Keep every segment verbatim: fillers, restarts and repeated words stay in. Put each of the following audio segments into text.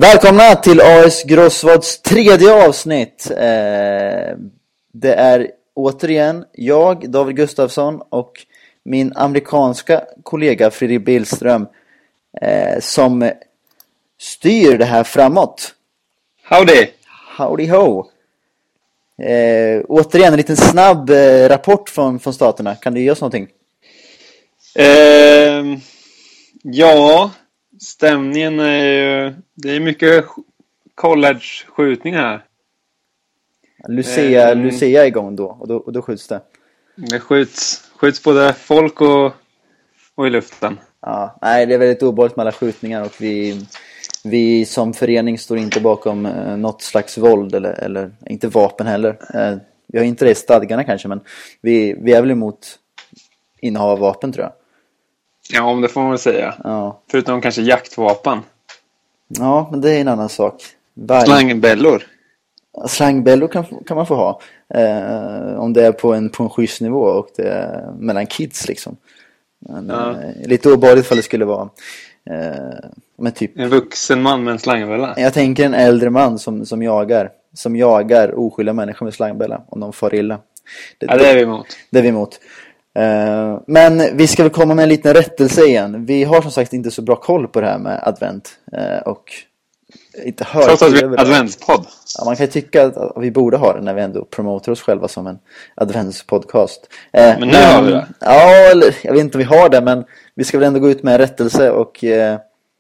Välkomna till A S Grossvads tredje avsnitt. Eh, det är återigen jag, David Gustafsson, och min amerikanska kollega Fredrik Billström eh, som styr det här framåt. Howdy! Howdy ho! Eh, återigen en liten snabb eh, rapport från, från staterna. Kan du ge oss någonting? Eh, ja, stämningen är ju... Det är mycket college-skjutningar här. Lucia, eh, Lucia är igång då och, då, och då skjuts det. Det skjuts, skjuts både folk och, och i luften. Ja, nej, det är väldigt obehagligt med alla skjutningar, och vi... Vi som förening står inte bakom eh, något slags våld eller, eller inte vapen heller. Eh, vi har inte det i stadgarna kanske, men vi, vi är väl emot innehav av vapen, tror jag. Ja, om det får man väl säga. Ja, Förutom kanske jaktvapen. ja, men det är en annan sak. Varg... Slangbällor. Slangbällor kan, kan man få ha. Eh, om det är på en, på en schysst nivå och det är mellan kids liksom. Men, Ja. eh, lite obehagligt för det skulle vara... Eh, men typ, En vuxen man med en slangbälla. jag tänker en äldre man som, som jagar Som jagar oskyldiga människor med slangbälla om de far illa. Det, Ja, det är vi emot. Det är vi emot. uh, Men vi ska väl komma med en liten rättelse igen. Vi har som sagt inte så bra koll på det här med advent, uh, och inte hört. Trots att vi är en adventspodd. Ja, man kan ju tycka att vi borde ha det när vi ändå promotar oss själva som en adventspodcast. uh, Men nu men, har vi det. Ja, eller, jag vet inte om vi har det, men vi ska väl ändå gå ut med en rättelse och uh,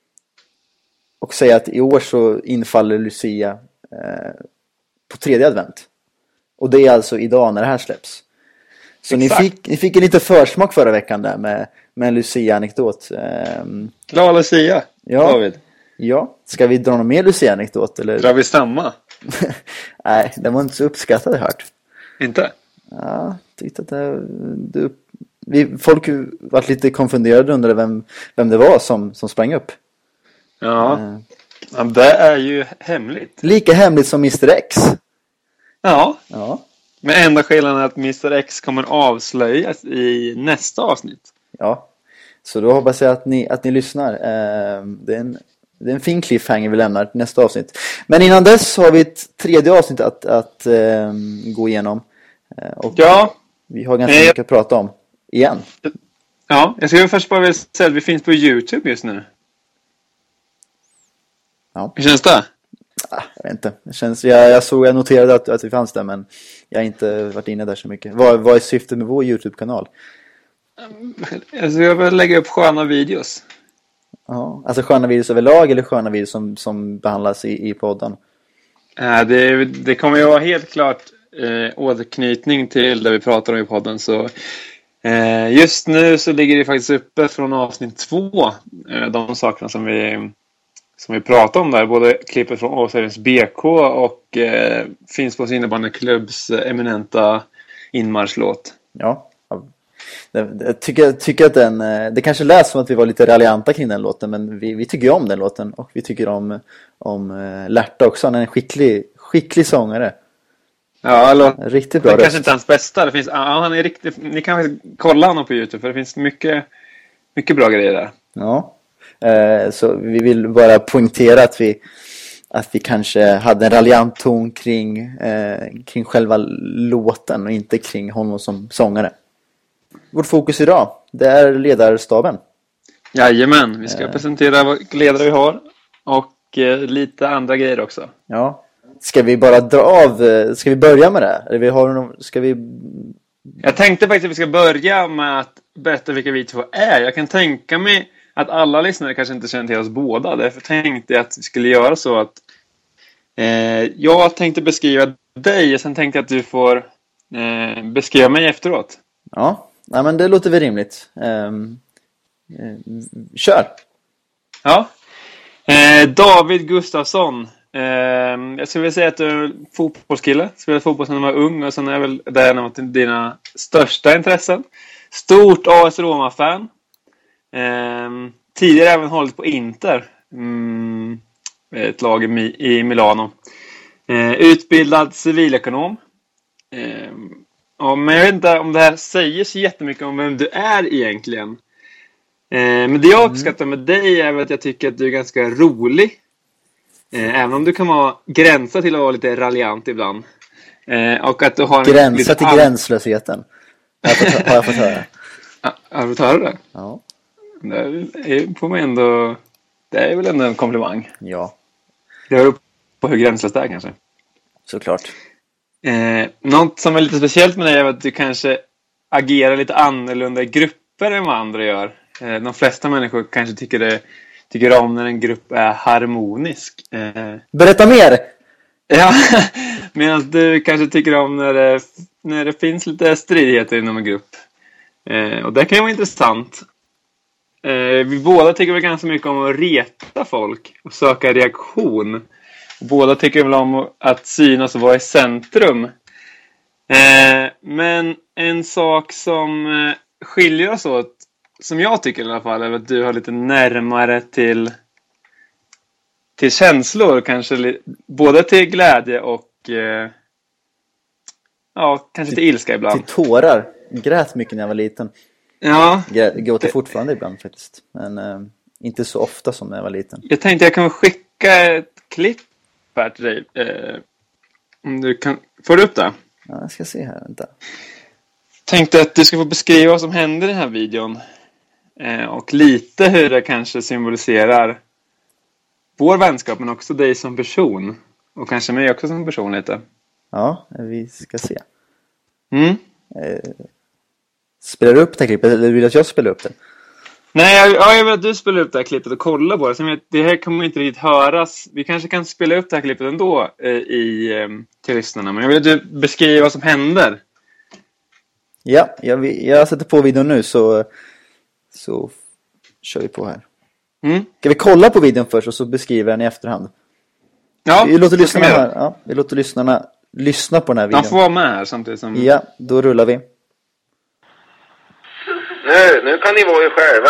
Och säga att i år så infaller Lucia eh, på tredje advent. Och det är alltså idag när det här släpps. Så ni fick, ni fick en lite försmak förra veckan där med, med en Lucia-anekdot. Eh, Glad Lucia, ja, David. Ja, ska vi dra någon mer Lucia-anekdot? Eller? Drar vi samma? Nej, den var inte så uppskattad, hört. Inte? Ja, tyckte att det, det, vi, folk var lite konfunderade under vem, vem det var som, som sprang upp. Ja. Uh. Ja, det är ju hemligt. Lika hemligt som mister X. Ja. Ja. Men enda skillnaden är att mister X kommer avslöjas i nästa avsnitt. Ja. Så då hoppas jag att ni, att ni lyssnar. Eh, det, är en, det är en fin cliffhanger vi lämnar till nästa avsnitt. Men innan dess har vi ett tredje avsnitt att, att eh, gå igenom. Eh, och ja. Vi har ganska mycket att prata om. Igen. Ja, jag ska först bara vilja säga att vi finns på YouTube just nu. Ja. Hur känns det? Ah, jag vet inte. Det känns, jag, jag såg, jag noterade att, att vi fanns där, men jag har inte varit inne där så mycket. Vad, vad är syftet med vår YouTube-kanal? Alltså jag vill lägga upp sköna videos. Ja, alltså sköna videos överlag eller sköna videos som, som behandlas i, i podden? Äh, det, det kommer ju vara helt klart eh, återknytning till det vi pratar om i podden. Så eh, just nu så ligger det faktiskt uppe från avsnitt två. Eh, de sakerna som vi... Som vi pratar om där, både klippet från Åsarens B K och eh, finns på innebandyklubbs eh, eminenta inmarschlåt. Ja, jag tycker, tycker att den, det kanske lät som att vi var lite raljanta kring den låten, men vi, vi tycker ju om den låten, och vi tycker om, om Lärta också. Han är en skicklig, skicklig sångare. Ja, eller, riktigt bra det röst. Kanske inte hans bästa. Det finns, ja, han är riktigt, ni kan kolla honom på YouTube, för det finns mycket, mycket bra grejer där. Ja. Så vi vill bara poängtera att vi att vi kanske hade en raljant ton kring, eh, kring själva låten och inte kring honom som sångare. Vårt fokus idag, det är ledarstaben. Jajamän, vi ska eh. presentera vad ledare vi har och eh, lite andra grejer också. Ja. Ska vi bara dra av, ska vi börja med det? Eller vi har någon, ska vi... Jag tänkte faktiskt att vi ska börja med att berätta vilka vi två är. Jag kan tänka mig att alla lyssnare kanske inte känner till oss båda. Därför tänkte jag att vi skulle göra så att eh, jag tänkte beskriva dig och sen tänkte jag att du får eh, beskriva mig efteråt. Ja, nej, men det låter väl rimligt. Um, uh, kör! Ja. Eh, David Gustafsson. Eh, jag skulle vilja säga att du är fotbollskille. Spelat fotboll sedan du var ung, och sen är väl det en av dina största intressen. Stort A S Roma-fan. Eh, tidigare även hållit på Inter, mm, ett lag i, i Milano. Eh, utbildad civilekonom. Eh, ja, men jag vet inte om det här säger så jättemycket om vem du är egentligen. Eh, men det jag uppskattar med dig är att jag tycker att du är ganska rolig. Eh, även om du kan vara gränsa till att vara lite raljant ibland. Eh, och att du har gränsa till all... gränslösheten. Har jag fått, har jag fått höra. Ja, har du fått höra det? Ja. Det är, får man ändå, det är väl ändå en komplimang. Ja. Det beror på hur gränslöst det är kanske. Såklart. Eh, något som är lite speciellt med det är att du kanske agerar lite annorlunda i grupper än vad andra gör. Eh, de flesta människor kanske tycker, det, tycker om när en grupp är harmonisk. Eh, Berätta mer! Ja, medan du kanske tycker om när det, när det finns lite stridigheter inom en grupp. Eh, och det kan ju vara intressant. Eh, vi båda tycker väl ganska mycket om att reta folk och söka reaktion. Båda tycker väl om att synas och vara i centrum. Eh, men en sak som eh, skiljer oss åt, som jag tycker i alla fall, är att du har lite närmare till, till känslor. Kanske li- både till glädje och eh, ja, kanske till, till ilska ibland. Till tårar. Grät mycket när jag var liten. Ja. Gråter fortfarande ibland faktiskt. Men eh, inte så ofta som när jag var liten. Jag tänkte jag kan skicka ett klipp här till dig. Eh, om du kan... Får du upp det? Ja, jag ska se här. Vänta. Tänkte att du ska få beskriva vad som händer i den här videon. Eh, och lite hur det kanske symboliserar vår vänskap, men också dig som person. Och kanske mig också som person lite. Ja, vi ska se. Mm. Eh, spelar du upp det här klippet eller vill du att jag spelar upp det? Nej, jag, ja, jag vill att du spelar upp det här klippet och kollar på det. Så det här kommer inte riktigt höras. Vi kanske kan spela upp det här klippet ändå eh, i, eh, till lyssnarna. Men jag vill att du beskriver vad som händer. Ja, jag, jag sätter på videon nu så, så kör vi på här. Mm. Ska vi kolla på videon först och så beskriver den i efterhand? Ja, vi låter lyssnarna här. Ja, vi låter lyssnarna lyssna på den här videon. Man får vara med här samtidigt som... Ja, då rullar vi. Nu, nu kan ni vara er själva.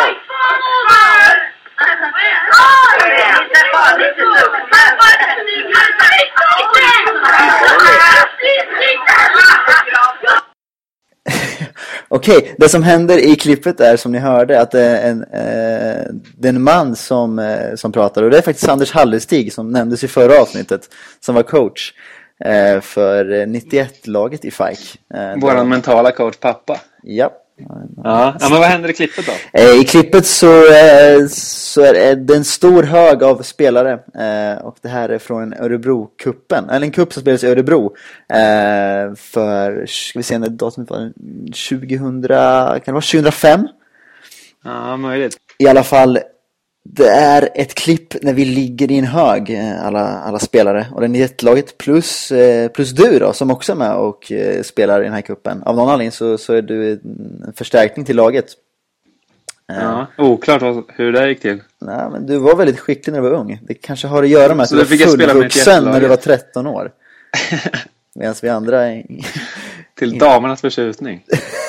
Okej, okay, det som händer i klippet är som ni hörde att det är en, eh, det är en man som, eh, som pratar. Och det är faktiskt Anders Hallestig som nämndes i förra avsnittet som var coach eh, för nittioett-laget i F I C. Eh, Våran där... mentala coach pappa. Ja. Ja, men vad händer i klippet då? I klippet så, så är det en stor hög av spelare och det här är från Örebro-kuppen, eller en kupp som spelas i Örebro för, ska vi se när datumet var, tjugohundra, kan det vara tjugohundrafem? Ja, möjligt. I alla fall, det är ett klipp när vi ligger i en hög, alla, alla spelare. Och det är nittioett-laget plus, plus du då, som också är med och spelar i den här kuppen. Av någon anledning så, så är du en förstärkning till laget. Ja, oklart hur det gick till. Nej, men du var väldigt skicklig när du var ung. Det kanske har att göra med att så du var fullvuxen när du var tretton år. Medan vi andra... Är... till damernas förtjusning.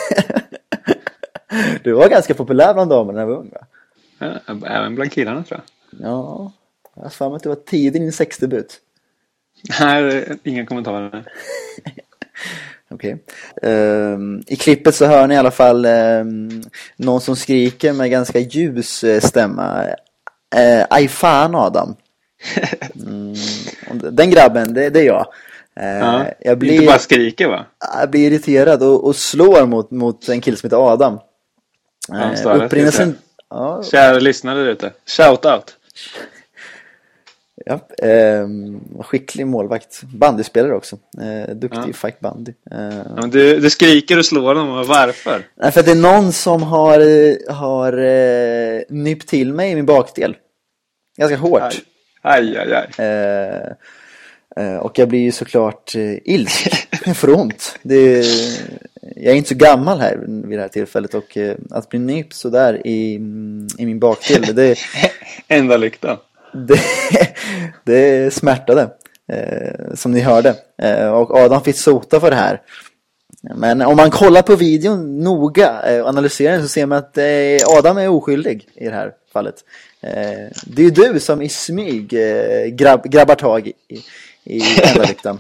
Du var ganska populär bland damerna när du var ung, va? Ja, även bland killarna tror jag. Ja, jag har för mig att det var tidigt i din sexdebut. Nej, inga kommentarer. Okej. Okay. Um, I klippet så hör ni i alla fall um, någon som skriker med ganska ljus uh, stämma. Uh, Aj fan Adam. Mm, den grabben, det, det är jag. Uh, ja, jag blir, inte bara skriker, va? Jag blir irriterad och, och slår mot, mot en kille som heter Adam. Ja, uh, upprinnelsen... Ja. Kära lyssnare där ute. Shout out. Ja, eh, skicklig målvakt. Bandyspelare också. Eh, duktig ja. i fight bandy. Eh. Ja, du, du skriker och slår dem. Varför? Nej, för att det är någon som har, har eh, nypt till mig i min bakdel. Ganska hårt. Aj, aj, aj. aj. Eh, eh, och jag blir ju såklart eh, ilsk. Jag får ont. Det är, jag är inte så gammal här vid det här tillfället. Och eh, att bli nypt så där i, i min bakdel. Det, enda lyktan. Det, det smärtade, eh, som ni hörde. Eh, och Adam fick sota för det här. Men om man kollar på videon noga eh, och analyserar den så ser man att eh, Adam är oskyldig i det här fallet. Eh, det är ju du som i smyg eh, grabb, grabbar tag i, i ändalyktan.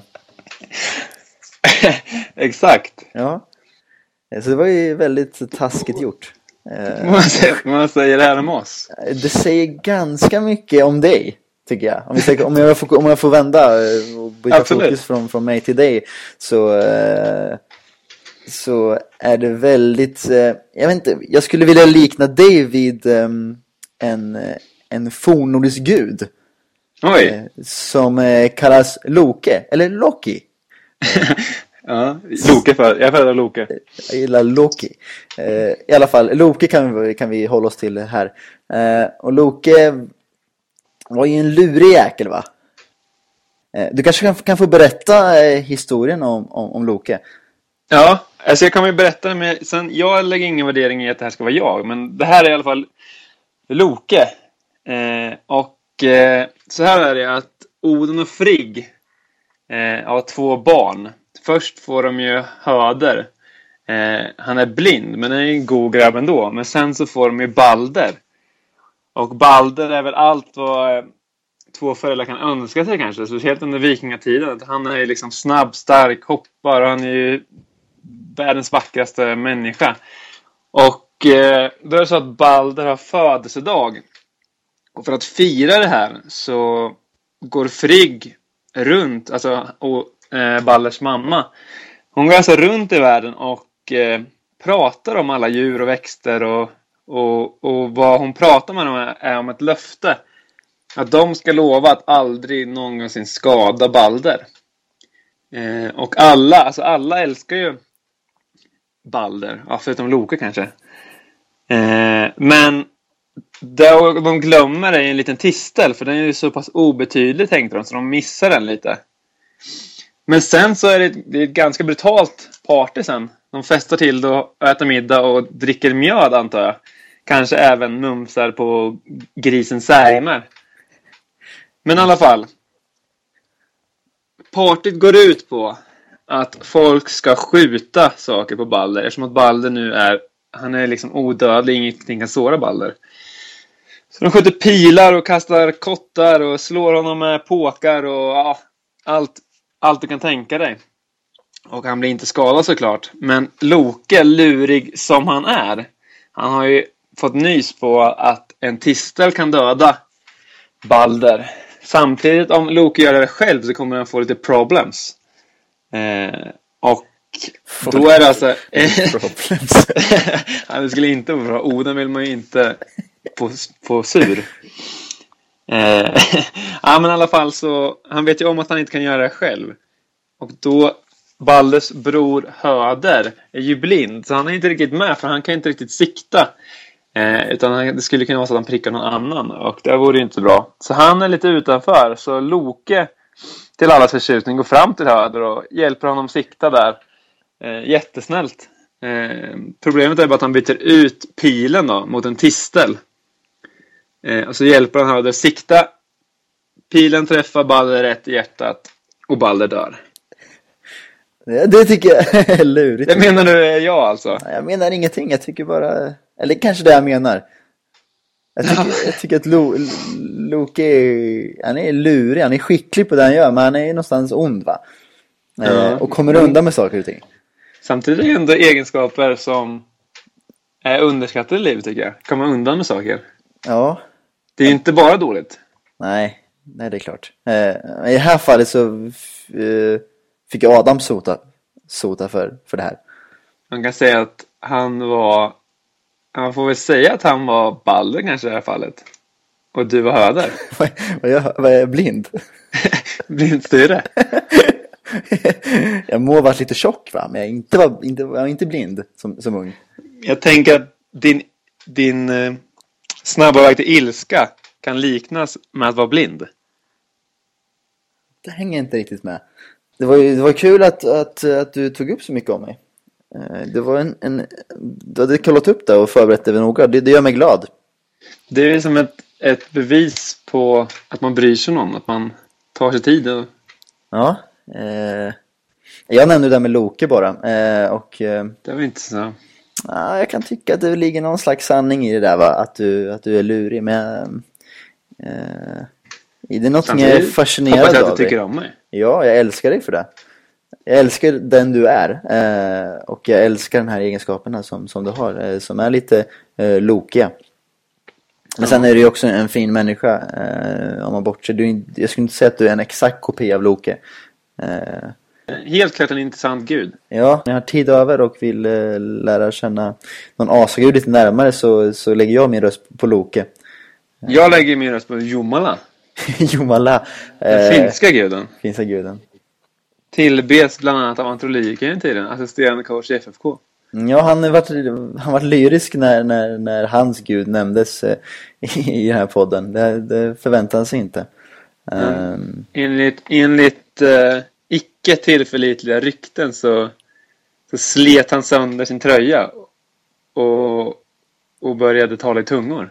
Exakt. Ja. Så det var ju väldigt taskigt gjort. Man säger, man säger det här om oss. Det säger ganska mycket om dig. tycker jag. Om, vi ska, om, jag, får, om jag får vända och byta Absolut. fokus från, från mig till dig, så, eh, så är det väldigt, eh, jag vet inte, jag skulle vilja likna dig vid eh, en, en fornnordisk gud. Oj. Eh, som eh, kallas Loke, eller Loki. Ja, Loke för, jag föredrar Loke. Jag gillar Loki. Eh, I alla fall, Loke kan vi, kan vi hålla oss till här. Eh, och Loke var ju en lurig jäkel, va? Eh, du kanske kan, kan få berätta eh, historien om, om, om Loke. Ja, alltså jag kan ju berätta det, men sen, jag lägger ingen värdering i att det här ska vara jag. Men det här är i alla fall Loke. Eh, och eh, så här är det att Odin och Frigg eh, har två barn. Först får de ju Höder. Eh, han är blind, men han är en god grabb ändå. Men sen så får de ju Balder. Och Balder är väl allt vad eh, två föräldrar kan önska sig kanske. Så helt under vikingatiden. Han är ju liksom snabb, stark, hoppar. Och han är ju världens vackraste människa. Och eh, då är det så att Balder har födelsedag. Och för att fira det här så går Frigg runt, alltså och, eh, Balders mamma. Hon går alltså runt i världen och eh, pratar om alla djur och växter. Och, och, och vad hon pratar med dem är, är om ett löfte. Att de ska lova att aldrig någonsin skada Balder. Eh, och alla, alltså alla älskar ju Balder. Ja, förutom Loke kanske. Eh, men det de glömmer är en liten tistel. För den är ju så pass obetydlig, tänkte de. Så de missar den lite. Men sen så är det, det är ett ganska brutalt party sen. De festar till det och äter middag och dricker mjöd, antar jag. Kanske även mumsar på grisens särmar. Men i alla fall. Partyt går ut på att folk ska skjuta saker på Balder. Eftersom att Balder nu är, han är liksom odödlig, ingenting kan såra Balder. Så de skjuter pilar och kastar kottar och slår honom med påkar och ja, allt, allt du kan tänka dig. Och han blir inte skadad såklart. Men Loke, lurig som han är, han har ju fått nys på att en tistel kan döda Balder. Samtidigt om Loke gör det själv så kommer han få lite problems. Eh, och då är det alltså problems. Ja, det skulle inte vara bra. Oden vill man ju inte få, få sur. Eh, ja, men i alla fall så han vet ju om att han inte kan göra det själv. Och då Balders bror Höder är ju blind, så han är inte riktigt med, för han kan inte riktigt sikta. Eh, utan han, det skulle kunna vara så att han prickar någon annan, och det vore ju inte bra. Så han är lite utanför. Så Loke, till allas förtjusning, går fram till Höder och hjälper honom sikta där. Eh, jättesnällt. eh, Problemet är bara att han byter ut pilen då mot en tistel. eh, Och så hjälper han Höder sikta. Pilen träffar Balder rätt i hjärtat och Balder dör. Det, det tycker jag är lurigt. Det menar du är jag alltså? Jag menar ingenting, jag tycker bara, eller kanske det jag menar. Jag tycker, jag tycker att Lo, Loke är, han är lurig, han är skicklig på det han gör, men han är någonstans ond, va? Ja. Eh, och kommer undan med saker och ting. Samtidigt är det ändå egenskaper som är underskattade i livet, tycker jag. Komma undan med saker. Ja. Det är ju inte bara dåligt. Nej, nej det är klart. Eh, I det här fallet så eh, fick Adam sota, sota för, för det här. Man kan säga att han var, man får väl säga att han var Balder kanske i det här fallet. Och du var Höder. Vad jag, vad jag är blind? Blindstyre. Jag må ha varit lite tjock, va? Men jag inte var inte, jag var inte blind som, som ung. Jag tänker att din, din eh, snabba väg till ilska kan liknas med att vara blind. Det hänger inte riktigt med. Det var ju det var kul att, att, att du tog upp så mycket om mig. Det var en, en du hade kollat upp det och förberett det noga. Det, det gör mig glad. Det är som ett, ett bevis på att man bryr sig om, att man tar sig tid. Och... Ja. Eh, jag nämnde det där med Loke bara. Eh, och, eh, det var inte så. Ja, jag kan tycka att det ligger någon slags sanning i det där, va? Att du, att du är lurig. Men eh, det är något som jag är fascinerad av. Hoppas jag att du tycker om mig. Ja, jag älskar dig för det. Jag älskar den du är. Eh, och jag älskar den här egenskaperna som, som du har. Eh, som är lite eh, lokiga. Men sen är du ju också en fin människa, eh, om man bortser. Du, jag skulle inte säga att du är en exakt kopia av Loke. Eh, Helt klart en intressant gud. ja, när jag har tid över och vill eh, lära känna någon asagud lite närmare så, så lägger jag min röst på Loke. Jag lägger min röst på Jomala. Jomala. Den Eh, finska guden. finska guden. Tillbes bland annat av Antroliker i den tiden. Assisterande coach i F F K. Ja, han var, han var lyrisk när, när, när hans gud nämndes eh, i, i den här podden. Det, det förväntade han sig inte. Mm. Um, Enligt, enligt uh, icke tillförlitliga rykten så, så slet han sönder sin tröja och, och började tala i tungor.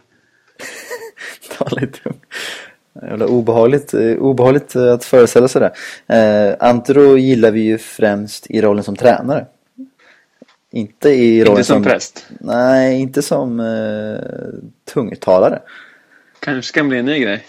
tala i tungor. Jävla obehagligt, obehagligt att föreställa sig det. Uh, Antero gillar vi ju främst i rollen som tränare. Inte i rollen inte som, som präst. Nej, inte som uh, tungtalare. Kanske ska bli en ny grej.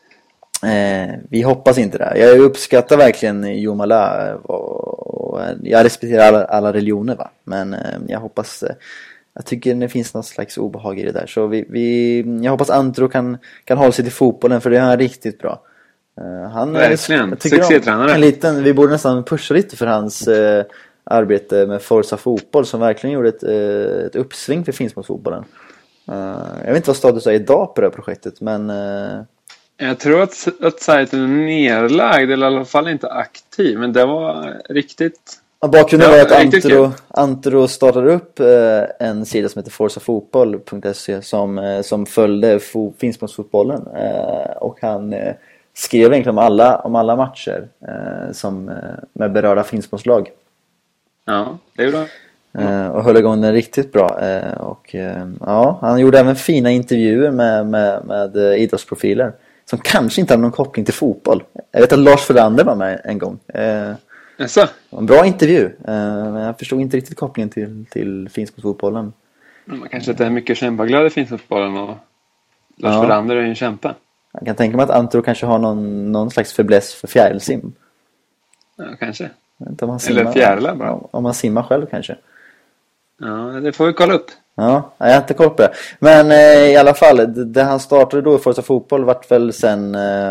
Eh, vi hoppas inte det. Jag uppskattar verkligen Jomala och, och jag respekterar alla, alla religioner, va. Men eh, jag hoppas eh, jag tycker det finns någon slags obehag i det där. Så vi, vi, jag hoppas Antero kan, kan hålla sig till fotbollen, för det är han riktigt bra. Eh, han verkligen, succétränare. En liten, vi borde nästan pusha lite för hans eh, arbete med Forza Fotboll, som verkligen gjorde ett, eh, ett uppsving för Finspångsfotbollen. Eh, jag vet inte vad status är idag på det här projektet, men eh, jag tror att, att sajten är nedlagd, eller i alla fall inte aktiv. Men det var riktigt... Ja, bakgrunden var att Antero, kul. Antero startade upp eh, en sida som heter forza fotboll punkt se som, eh, som följde fo- Finspångsfotbollen. Eh, och han eh, skrev egentligen om alla, om alla matcher eh, som, eh, med berörda Finspångslag. Ja, det gjorde han. Eh, och höll igång den riktigt bra. Eh, och, eh, ja, han gjorde även fina intervjuer med, med, med eh, idrottsprofiler som kanske inte hade någon koppling till fotboll. Jag vet att Lars Frölander var med en gång. Eh, Jaså? En bra intervju. Eh, men jag förstod inte riktigt kopplingen till, till Finspångsfotbollen. Man kanske inte är mycket kämpaglad i Finspångsfotbollen, och Lars Ja. Frölander är ju en kämpa. Jag kan tänka mig att Antero kanske har någon, någon slags fäbless för fjärilsim. Ja, kanske. Jag vet inte om han Eller simmar, fjärilar bara. Om, om han simmar själv kanske. Ja, det får vi kolla upp. Ja, jag har inte koll på det. Men eh, i alla fall, det, det han startade då i Forza Fotboll vart väl sen... Eh,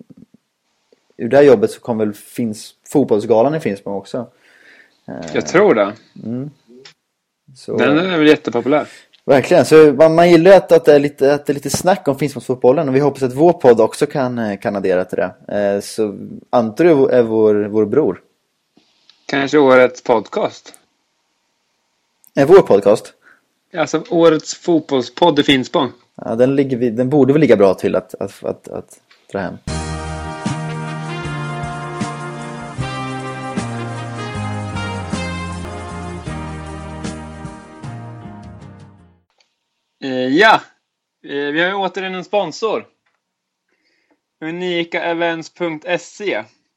ur det här jobbet så kom väl Finns, fotbollsgalan i Finspång också. Eh, Jag tror det. Mm. Så, Den är väl jättepopulär. verkligen, så man, man gillar att, att, det är lite, att det är lite snack om Finspångsfotbollen, och vi hoppas att vår podd också kan, kan addera till det. Eh, så Antero är vår, vår bror. Kanske årets podcast. Är vår podcast? Alltså årets fotbollspodd i Finspång. Ja, den, ligger vid, den borde väl ligga bra till att, att, att, att dra hem. Eh, ja, eh, vi har ju återigen en sponsor. unika events punkt se.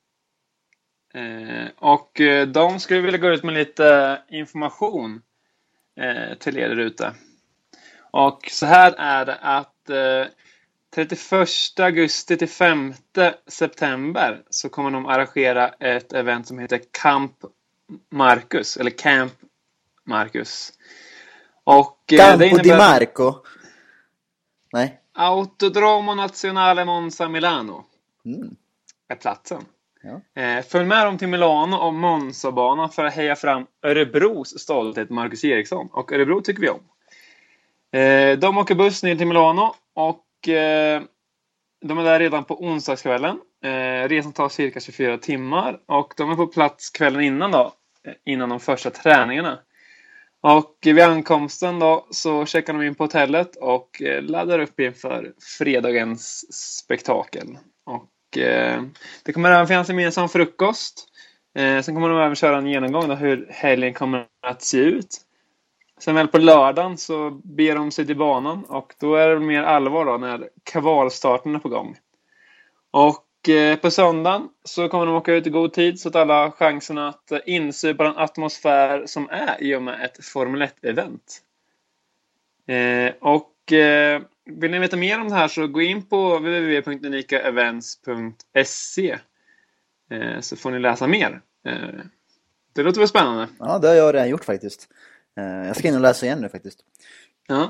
Eh, och eh, de skulle vilja gå ut med lite information eh, till er där ute. Och så här är det att eh, trettioförsta augusti till femte september så kommer de arrangera ett event som heter Camp Marcus, eller Camp Marcus. Och eh, Campo det innebär di Marco. Nej. Autodromo Nazionale Monza Milano Mm. är platsen. Ja. Eh, följ med dem till Milano och Monza-banan för att heja fram Örebros stolthet Marcus Eriksson. Och Örebro tycker vi om. Eh, de åker buss ner till Milano och eh, de är där redan på onsdagskvällen. Eh, resan tar cirka tjugofyra timmar och de är på plats kvällen innan då, innan de första träningarna. Och vid ankomsten då så checkar de in på hotellet och eh, laddar upp inför fredagens spektakel. Och eh, det kommer även finnas en gemensam frukost. Eh, sen kommer de även köra en genomgång då hur helgen kommer att se ut. Sen väl på lördagen så ber de sig till banan och då är det mer allvar då när kvalstarten är på gång. Och eh, på söndagen så kommer de åka ut i god tid så att alla har chansen att eh, inse på den atmosfär som är i och med ett Formel ett-event. Eh, och eh, vill ni veta mer om det här så gå in på w w w punkt unika events punkt se eh, så får ni läsa mer. Eh, det låter väl spännande? Ja, det har jag redan gjort faktiskt. Eh, jag ska in och läsa igen nu faktiskt. Ja.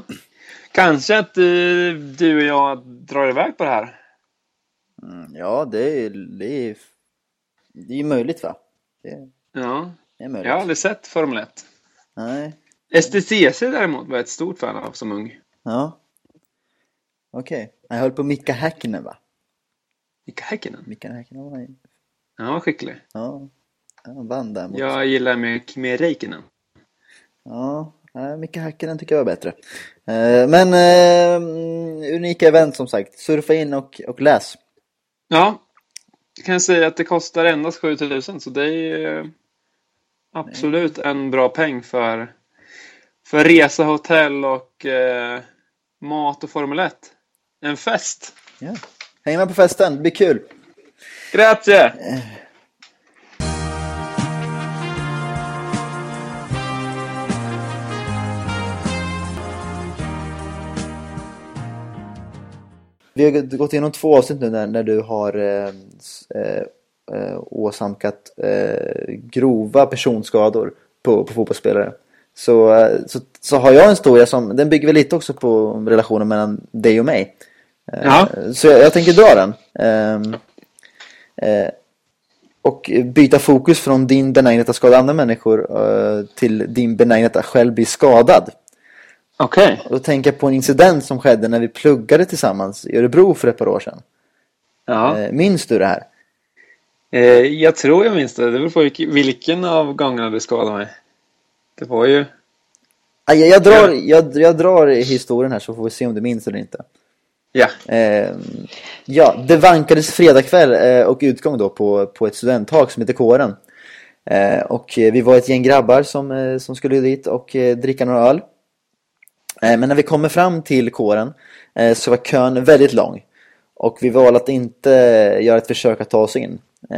Kanske att uh, du och jag drar iväg på det här. Mm, ja, det är, det är det är möjligt, va? Det, Ja, det är möjligt. jag har aldrig sett Formel ett. Nej. S T C C däremot var jag ett stort fan av som ung. Ja. Okej. Okay. Jag höll på Mika Häkkinen, va? Mika Häkkinen? Mika Häkkinen var ju... Ja, han var skicklig. Ja, han vann där mot... Jag gillar med Kimi Räikkönen. Ja, Mika Häkkinen tycker jag var bättre. Eh, men eh, unika event som sagt. Surfa in och, och läs. Ja, jag kan säga att det kostar endast sju tusen, så det är absolut Nej. en bra peng för, för resa, hotell och eh, mat och Formel ett. En fest. Ja. Häng med på festen, det blir kul. Grazie! Eh. Vi har gått igenom två avsnitt nu när, när du har eh, eh, åsamkat eh, grova personskador på, på fotbollsspelare. Så, eh, så, så har jag en historia som, den bygger väl lite också på relationen mellan dig och mig. Eh, ja. Så jag, jag tänker dra den. Eh, eh, och byta fokus från din benägenhet att skada andra människor eh, till din benägenhet att själv bli skadad. Okej. Okay. Då tänker jag på en incident som skedde när vi pluggade tillsammans i Örebro för ett par år sedan. Ja. Eh, minns du det här? Eh, jag tror jag minns det. Det beror på vilken av gångerna du skadade mig. Det var ju... Ah, jag, jag, drar, jag, jag drar historien här så får vi se om du minns eller inte. Ja. Eh, ja, det vankades fredagkväll eh, och utgång då på, på ett studenthag som heter Kåren. Eh, och vi var ett gäng grabbar som, eh, som skulle dit och eh, dricka några öl. Men när vi kommer fram till kåren så var kön väldigt lång. Och vi valde att inte göra ett försök att ta oss in.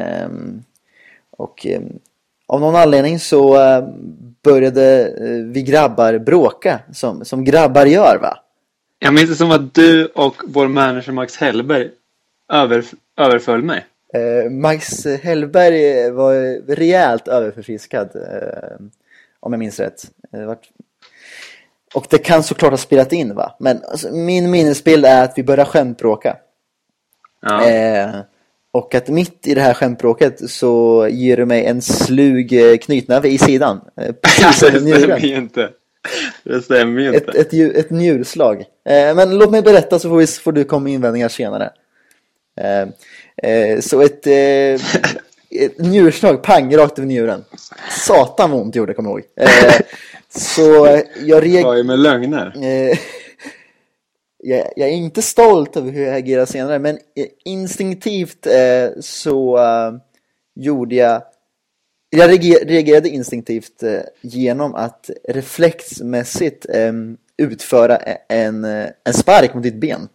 Och av någon anledning så började vi grabbar bråka. Som, som grabbar gör, va? Jag minns det som att du och vår manager Max Hellberg över, överföll mig. Max Hellberg var rejält överförfriskad. Om jag minns rätt. Det var... Och det kan såklart ha spelat in, va? Men alltså, min minnesbild är att vi börjar skämtbråka. Ja. Eh, och att mitt i det här skämtbråket så ger du mig en slug knytnäve i sidan. Eh, precis det stämmer ju inte. Det stämmer ju inte. Ett, ett, ett njurslag. Eh, men låt mig berätta så får, vi, får du komma med invändningar senare. Eh, eh, så ett, eh, ett njurslag, pang, rakt över njuren. Satan vad ont gjorde, kommer jag ihåg. Eh, Så jag reagerar med lögner. Eh, jag, jag är inte stolt över hur jag agerar senare, men instinktivt eh, så eh, gjorde jag jag reagerade instinktivt eh, genom att reflexmässigt eh, utföra en, en spark mot ditt ben.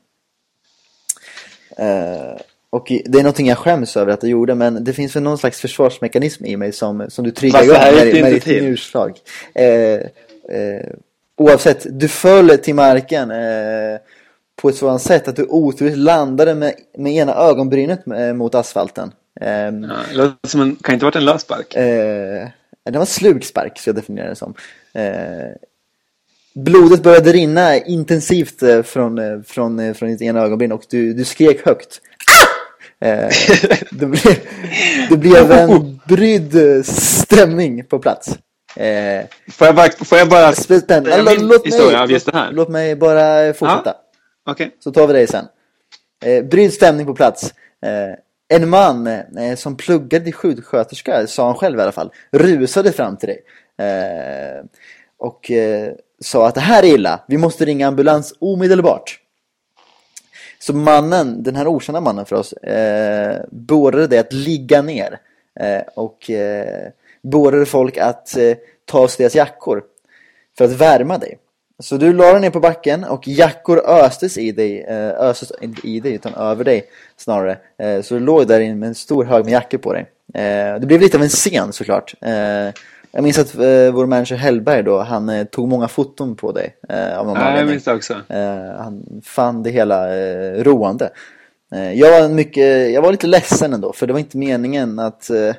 Eh, och det är någonting jag skäms över att jag gjorde, men det finns väl någon slags försvarsmekanism i mig som, som du triggar igång med, med ditt njurslag. Eh, eh, oavsett, du föll till marken eh, på ett sådant sätt att du oturligt landade med, med ena ögonbrynet med, mot asfalten. Eh, ja, det låter som en, kan inte varit en lösspark. Eh, det var en slugspark, så jag definierar det som. Eh, blodet började rinna intensivt eh, från, eh, från, eh, från ditt ena ögonbryn och du, du skrek högt. Eh, det, blev, det blev en brydd stämning på plats. Eh, får jag bara, får jag bara den, låt, låt, låt, historia mig, av just det här? Låt mig bara fortsätta. Ja? Okay. Så tar vi det sen. Eh, brydd stämning på plats. Eh, en man eh, som pluggade till sjuksköterska, sa han själv i alla fall, rusade fram till dig. Eh, och eh, sa att det här är illa. Vi måste ringa ambulans omedelbart. Så mannen, den här okända mannen för oss, eh, beordrade dig att ligga ner. Eh, och eh, beordrade folk att eh, ta av sig deras jackor för att värma dig. Så du la dig ner på backen och jackor östes i dig. Eh, östes inte i dig utan över dig snarare. Eh, så du låg där inne med en stor hög med jackor på dig. Eh, det blev lite av en scen såklart. Eh, Jag minns att eh, vår manager Hellberg då, han eh, tog många foton på dig. Eh, av någon ja, jag minns det också. Eh, han fann det hela eh, roande. Eh, jag, var mycket, jag var lite ledsen ändå, för det var inte meningen att, eh,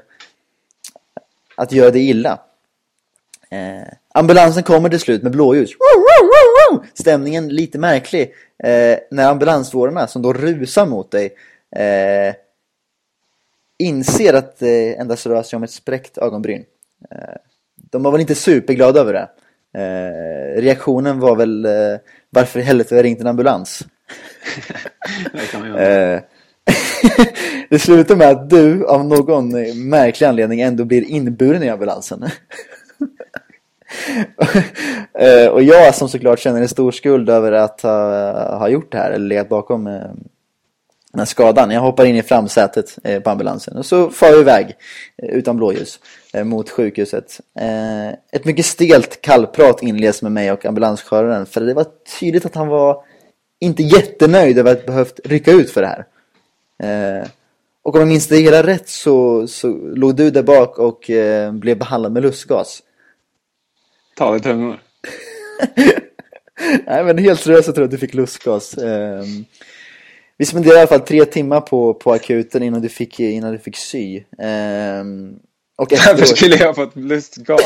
att göra det illa. Eh, ambulansen kommer till slut med blåljus. wow! Stämningen lite märklig. Eh, när ambulansvårdarna som då rusar mot dig eh, inser att det endast rör sig om ett spräckt ögonbryn. Eh, de var väl inte superglada över det. Eh, reaktionen var väl eh, varför i helvete har ringt en ambulans? Det kan man göra. eh, det slutar med att du av någon märklig anledning ändå blir inburen i ambulansen. uh, och jag som såklart känner en stor skuld över att ha, ha gjort det här eller legat bakom uh, den här skadan. Jag hoppar in i framsätet uh, på ambulansen och så far jag iväg uh, utan blåljus uh, mot sjukhuset. Uh, ett mycket stelt kallprat inleds med mig och ambulansföraren, för det var tydligt att han var inte jättenöjd över att behövt rycka ut för det här. Uh, och om jag minns det hela rätt så, så låg du där bak och uh, blev behandlad med lustgas. Ta det tungor. Nej, men helt seriöst så tror jag att du fick lustgas. Um, vi spenderade i alla fall tre timmar på, på akuten innan du fick, innan du fick sy. Um, och efteråt... Varför skulle jag ha fått lustgas?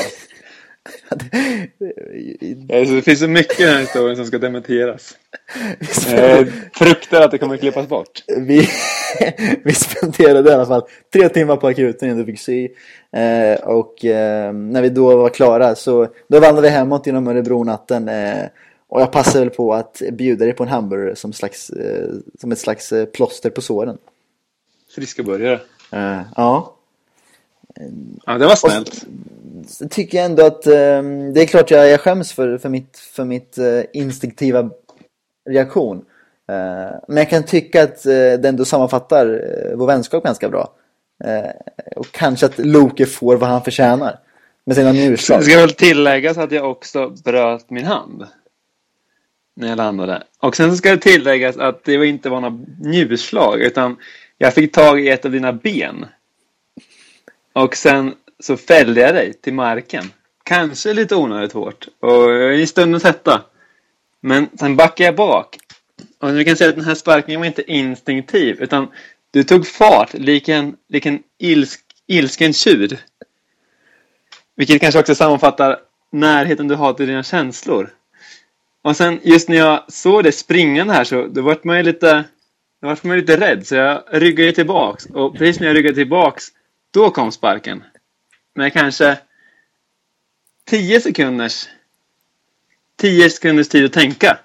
Alltså, det finns så mycket i den här historien som ska dementeras. Jag fruktar att det kommer klippas bort. Vi, vi spenderade i alla fall tre timmar på akuten innan du fick sy. Eh, och eh, när vi då var klara så då vandrade vi hemåt genom Örebro-natten. Eh, och jag passade väl på att bjuda dig på en hamburgare som, slags, eh, som ett slags eh, plåster på såren. Friska burgare. Eh, ja. Ja, det var snällt. Så tycker jag ändå att eh, det är klart jag, jag skäms för, för mitt, för mitt eh, instinktiva reaktion. Eh, men jag kan tycka att eh, det ändå sammanfattar eh, vår vänskap ganska bra. Eh, och kanske att Loke får vad han förtjänar med sina njurslag. Det ska väl tilläggas att jag också bröt min hand när jag landade. Och sen ska det tilläggas att det inte var några njurslag, utan jag fick tag i ett av dina ben. Och sen så fällde jag dig till marken. Kanske lite onödigt hårt. Och i stundens hetta. Men sen backade jag bak. Och vi kan säga att den här sparkningen var inte instinktiv. Utan du tog fart lik en, lik en ilsk, ilsken tjur. Vilket kanske också sammanfattar närheten du har till dina känslor. Och sen just när jag såg det springande här så då var man ju lite, då var man lite rädd. Så jag ryggade tillbaks. Och precis när jag ryggade tillbaks då kom sparken. Men kanske tio sekunders tio sekunders tid att tänka.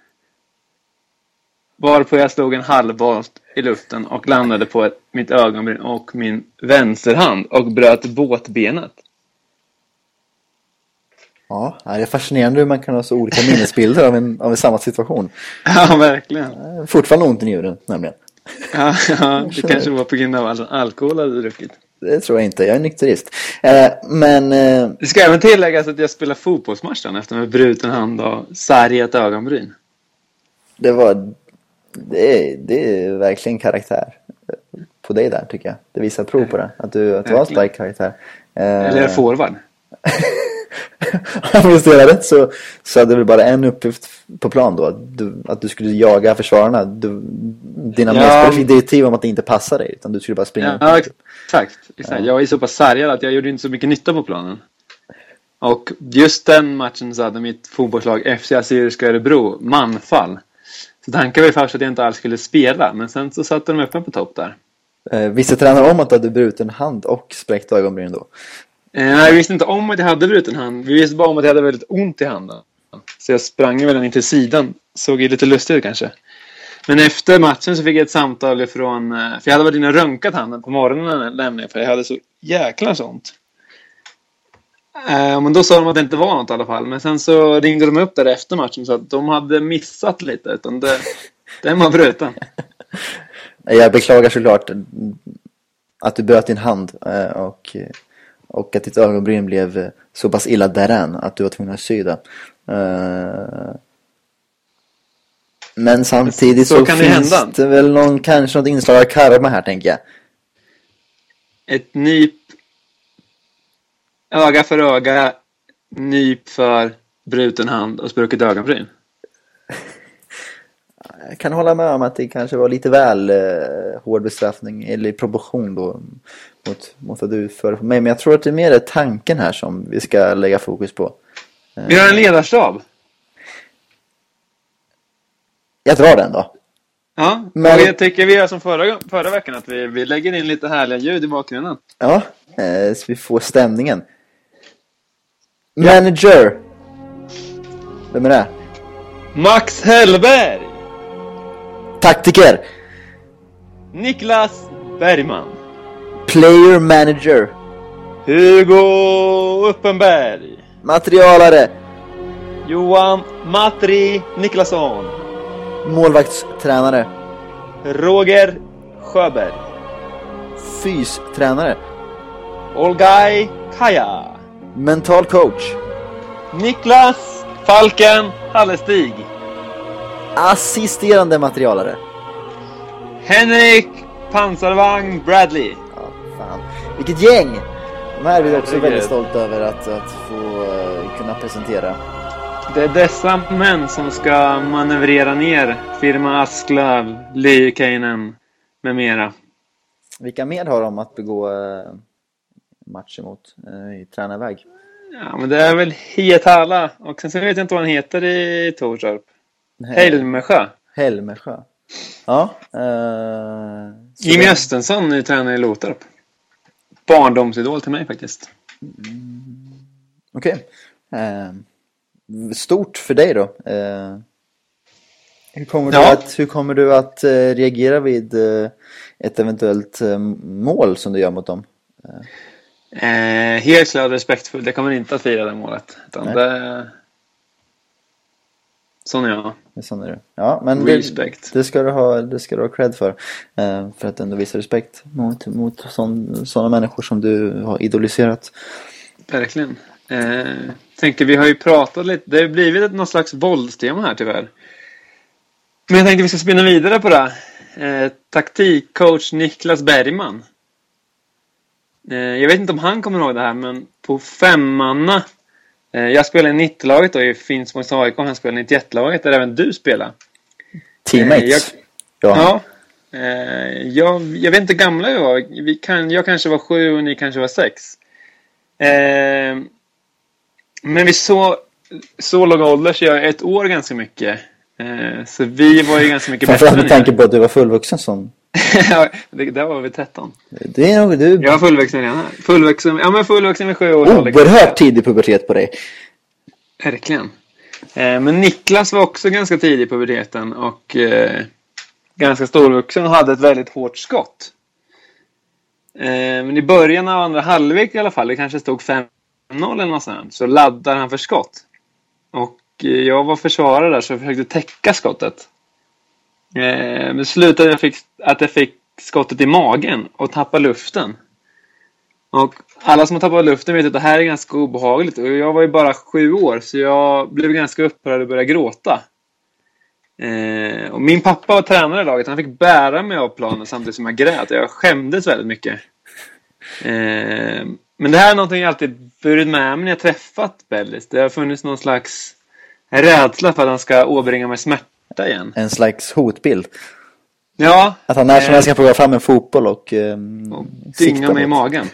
Varpå jag slog en halvvolt i luften och landade på ett, mitt ögonbryn och min vänsterhand och bröt båtbenet. Ja, det är fascinerande hur man kan ha så olika minnesbilder av en, av en samma situation. Ja, verkligen. Fortfarande ont i njuren, nämligen. Ja, ja, det kanske var på grund av all alkohol hade druckit. Det tror jag inte, jag är nykterist. Eh, men... Eh... Det ska även tilläggas att jag spelar fotbollsmatchen efter med bruten hand och sargat ögonbryn. Det var... Det är, det är verkligen karaktär på dig där, tycker jag. Det visar prov på det, att du, att du har en stark karaktär. Eh... Eller forward. Om jag ställer rätt så, så hade du bara en uppgift på plan då. Att du, att du skulle jaga försvararna. Du, dina ja. medspelare fick direktiv om att det inte passar dig. Utan du skulle bara springa. Ja, exakt. exakt. Ja. Jag var så pass sargad att jag gjorde inte så mycket nytta på planen. Och just den matchen så hade mitt fotbollslag F C Assyriska Örebro manfall. Så tanken var ju först att jag inte alls skulle spela. Men sen så satte de öppen på topp där. Eh, visste tränaren om att du hade brutit en hand och spräckt ögonbryn då? Nej, jag visste inte om att jag hade bruten hand. Vi visste bara om att jag hade väldigt ont i handen. Så jag sprang väl in till sidan. Såg ju lite lustigt kanske. Men efter matchen så fick jag ett samtal från... För jag hade varit inne och röntgat handen på morgonen nämligen. För jag hade så jäkla sånt. Men då sa de att det inte var något i alla fall. Men sen så ringde de upp där efter matchen. Så att de hade missat lite. Utan det, den var bruten. Jag beklagar såklart att du bröt din hand. Och... Och att ditt ögonbryn blev så pass illa däran att du var tvungen att sy det. Uh, men samtidigt så, så kan finns det, det väl någon, kanske något inslag av karma här, tänker jag. Ett nyp. Öga för öga. Nyp för bruten hand och sprucket ögonbryn. Jag kan hålla med om att det kanske var lite väl eh, hård bestraffning. Eller i proportion då. Mot, mot vad du utför på mig. Men jag tror att det är mer tanken här som vi ska lägga fokus på. Vi har en ledarstab. Jag drar den då. Ja, Men... och jag tycker vi gör som förra, förra veckan att vi, vi lägger in lite härliga ljud i bakgrunden. Ja, eh, så vi får stämningen. Manager. Vem är det? Max Hellberg. Taktiker. Niklas Bergman. Player manager. Hugo Uppenberg. Materialare. Johan Matri Niklasson. Målvaktstränare. Roger Sjöberg. Fystränare. Olgaj Kaja. Mental coach. Niklas Falken Hallestig. Assisterande materialare. Henrik Pansarvagn Bradley. Ja, fan. Vilket gäng! De här är vi också Herregud. väldigt stolta över att, att få uh, kunna presentera. Det är dessa män som ska manövrera ner firma Asklöv, Lykainen med mera. Vilka mer har de att begå uh, match emot uh, i tränarväg? Ja, men det är väl Hietala. Och sen så vet jag inte vad han heter i Torstorp. Helmersjö. Helmersjö. Ja. Uh, Jimmy det... Östensson är tränare i Lotorp. Barndomsidol till mig faktiskt. Mm. Okej. Okay. Uh, stort för dig då. Uh, hur kommer ja. du att, hur kommer du att uh, reagera vid uh, ett eventuellt uh, mål som du gör mot dem? Uh. Eh, helt klart respektfull. Det kommer inte att fira det målet. Utan det... Sån är jag. Det är sån är du. Ja, men det, det, ska du ha, det ska du ha cred för. Eh, för att ändå visa respekt mot, mot sådana människor som du har idoliserat. Verkligen. Eh, tänker, vi har ju pratat lite. Det har blivit ett någon slags våldstema här tyvärr. Men jag tänkte vi ska spinna vidare på det. Eh, taktikcoach Niklas Bergman. Jag vet inte om han kommer ihåg det här, men på femmanna, jag spelade i nittio-laget då i Finspångs A I K, han spelade i nittioett-laget där även du spelar. Teammates. Jag, ja. ja jag, jag vet inte hur gamla jag var. Vi kan, jag kanske var sju och ni kanske var sex. Men vi så, så låg ålder så jag är ett år ganska mycket. Så vi var ju ganska mycket bättre. Framförallt med tanke på att du var fullvuxen som... Ja, det, där var vi tretton. Det är nog du. Jag var fullvuxen redan här. Fullvuxen, ja men fullvuxen med sju år. Oerhört tidig pubertet på dig. Verkligen. Eh, men Niklas var också ganska tidig i puberteten och eh, ganska storvuxen och hade ett väldigt hårt skott. Eh, men i början av andra halvlek i alla fall, det kanske stod fem noll eller något sånt, så laddar han för skott. Och eh, jag var försvarare där så jag försökte täcka skottet. Eh, men slutade jag fick, att jag fick skottet i magen och tappade luften. Och alla som har tappat luften vet att det här är ganska obehagligt. Och jag var ju bara sju år så jag blev ganska upprörd och började gråta. Eh, och min pappa var tränare i laget. Han fick bära mig av planen samtidigt som jag grät. Jag skämdes väldigt mycket. Eh, men det här är någonting jag alltid burit med mig när jag träffat Bellis. Det har funnits någon slags rädsla för att han ska åbringa mig smärta igen. En slags hotbild. Ja. Att han när som helst ska få gå fram en fotboll och, um, och dynga mig i magen.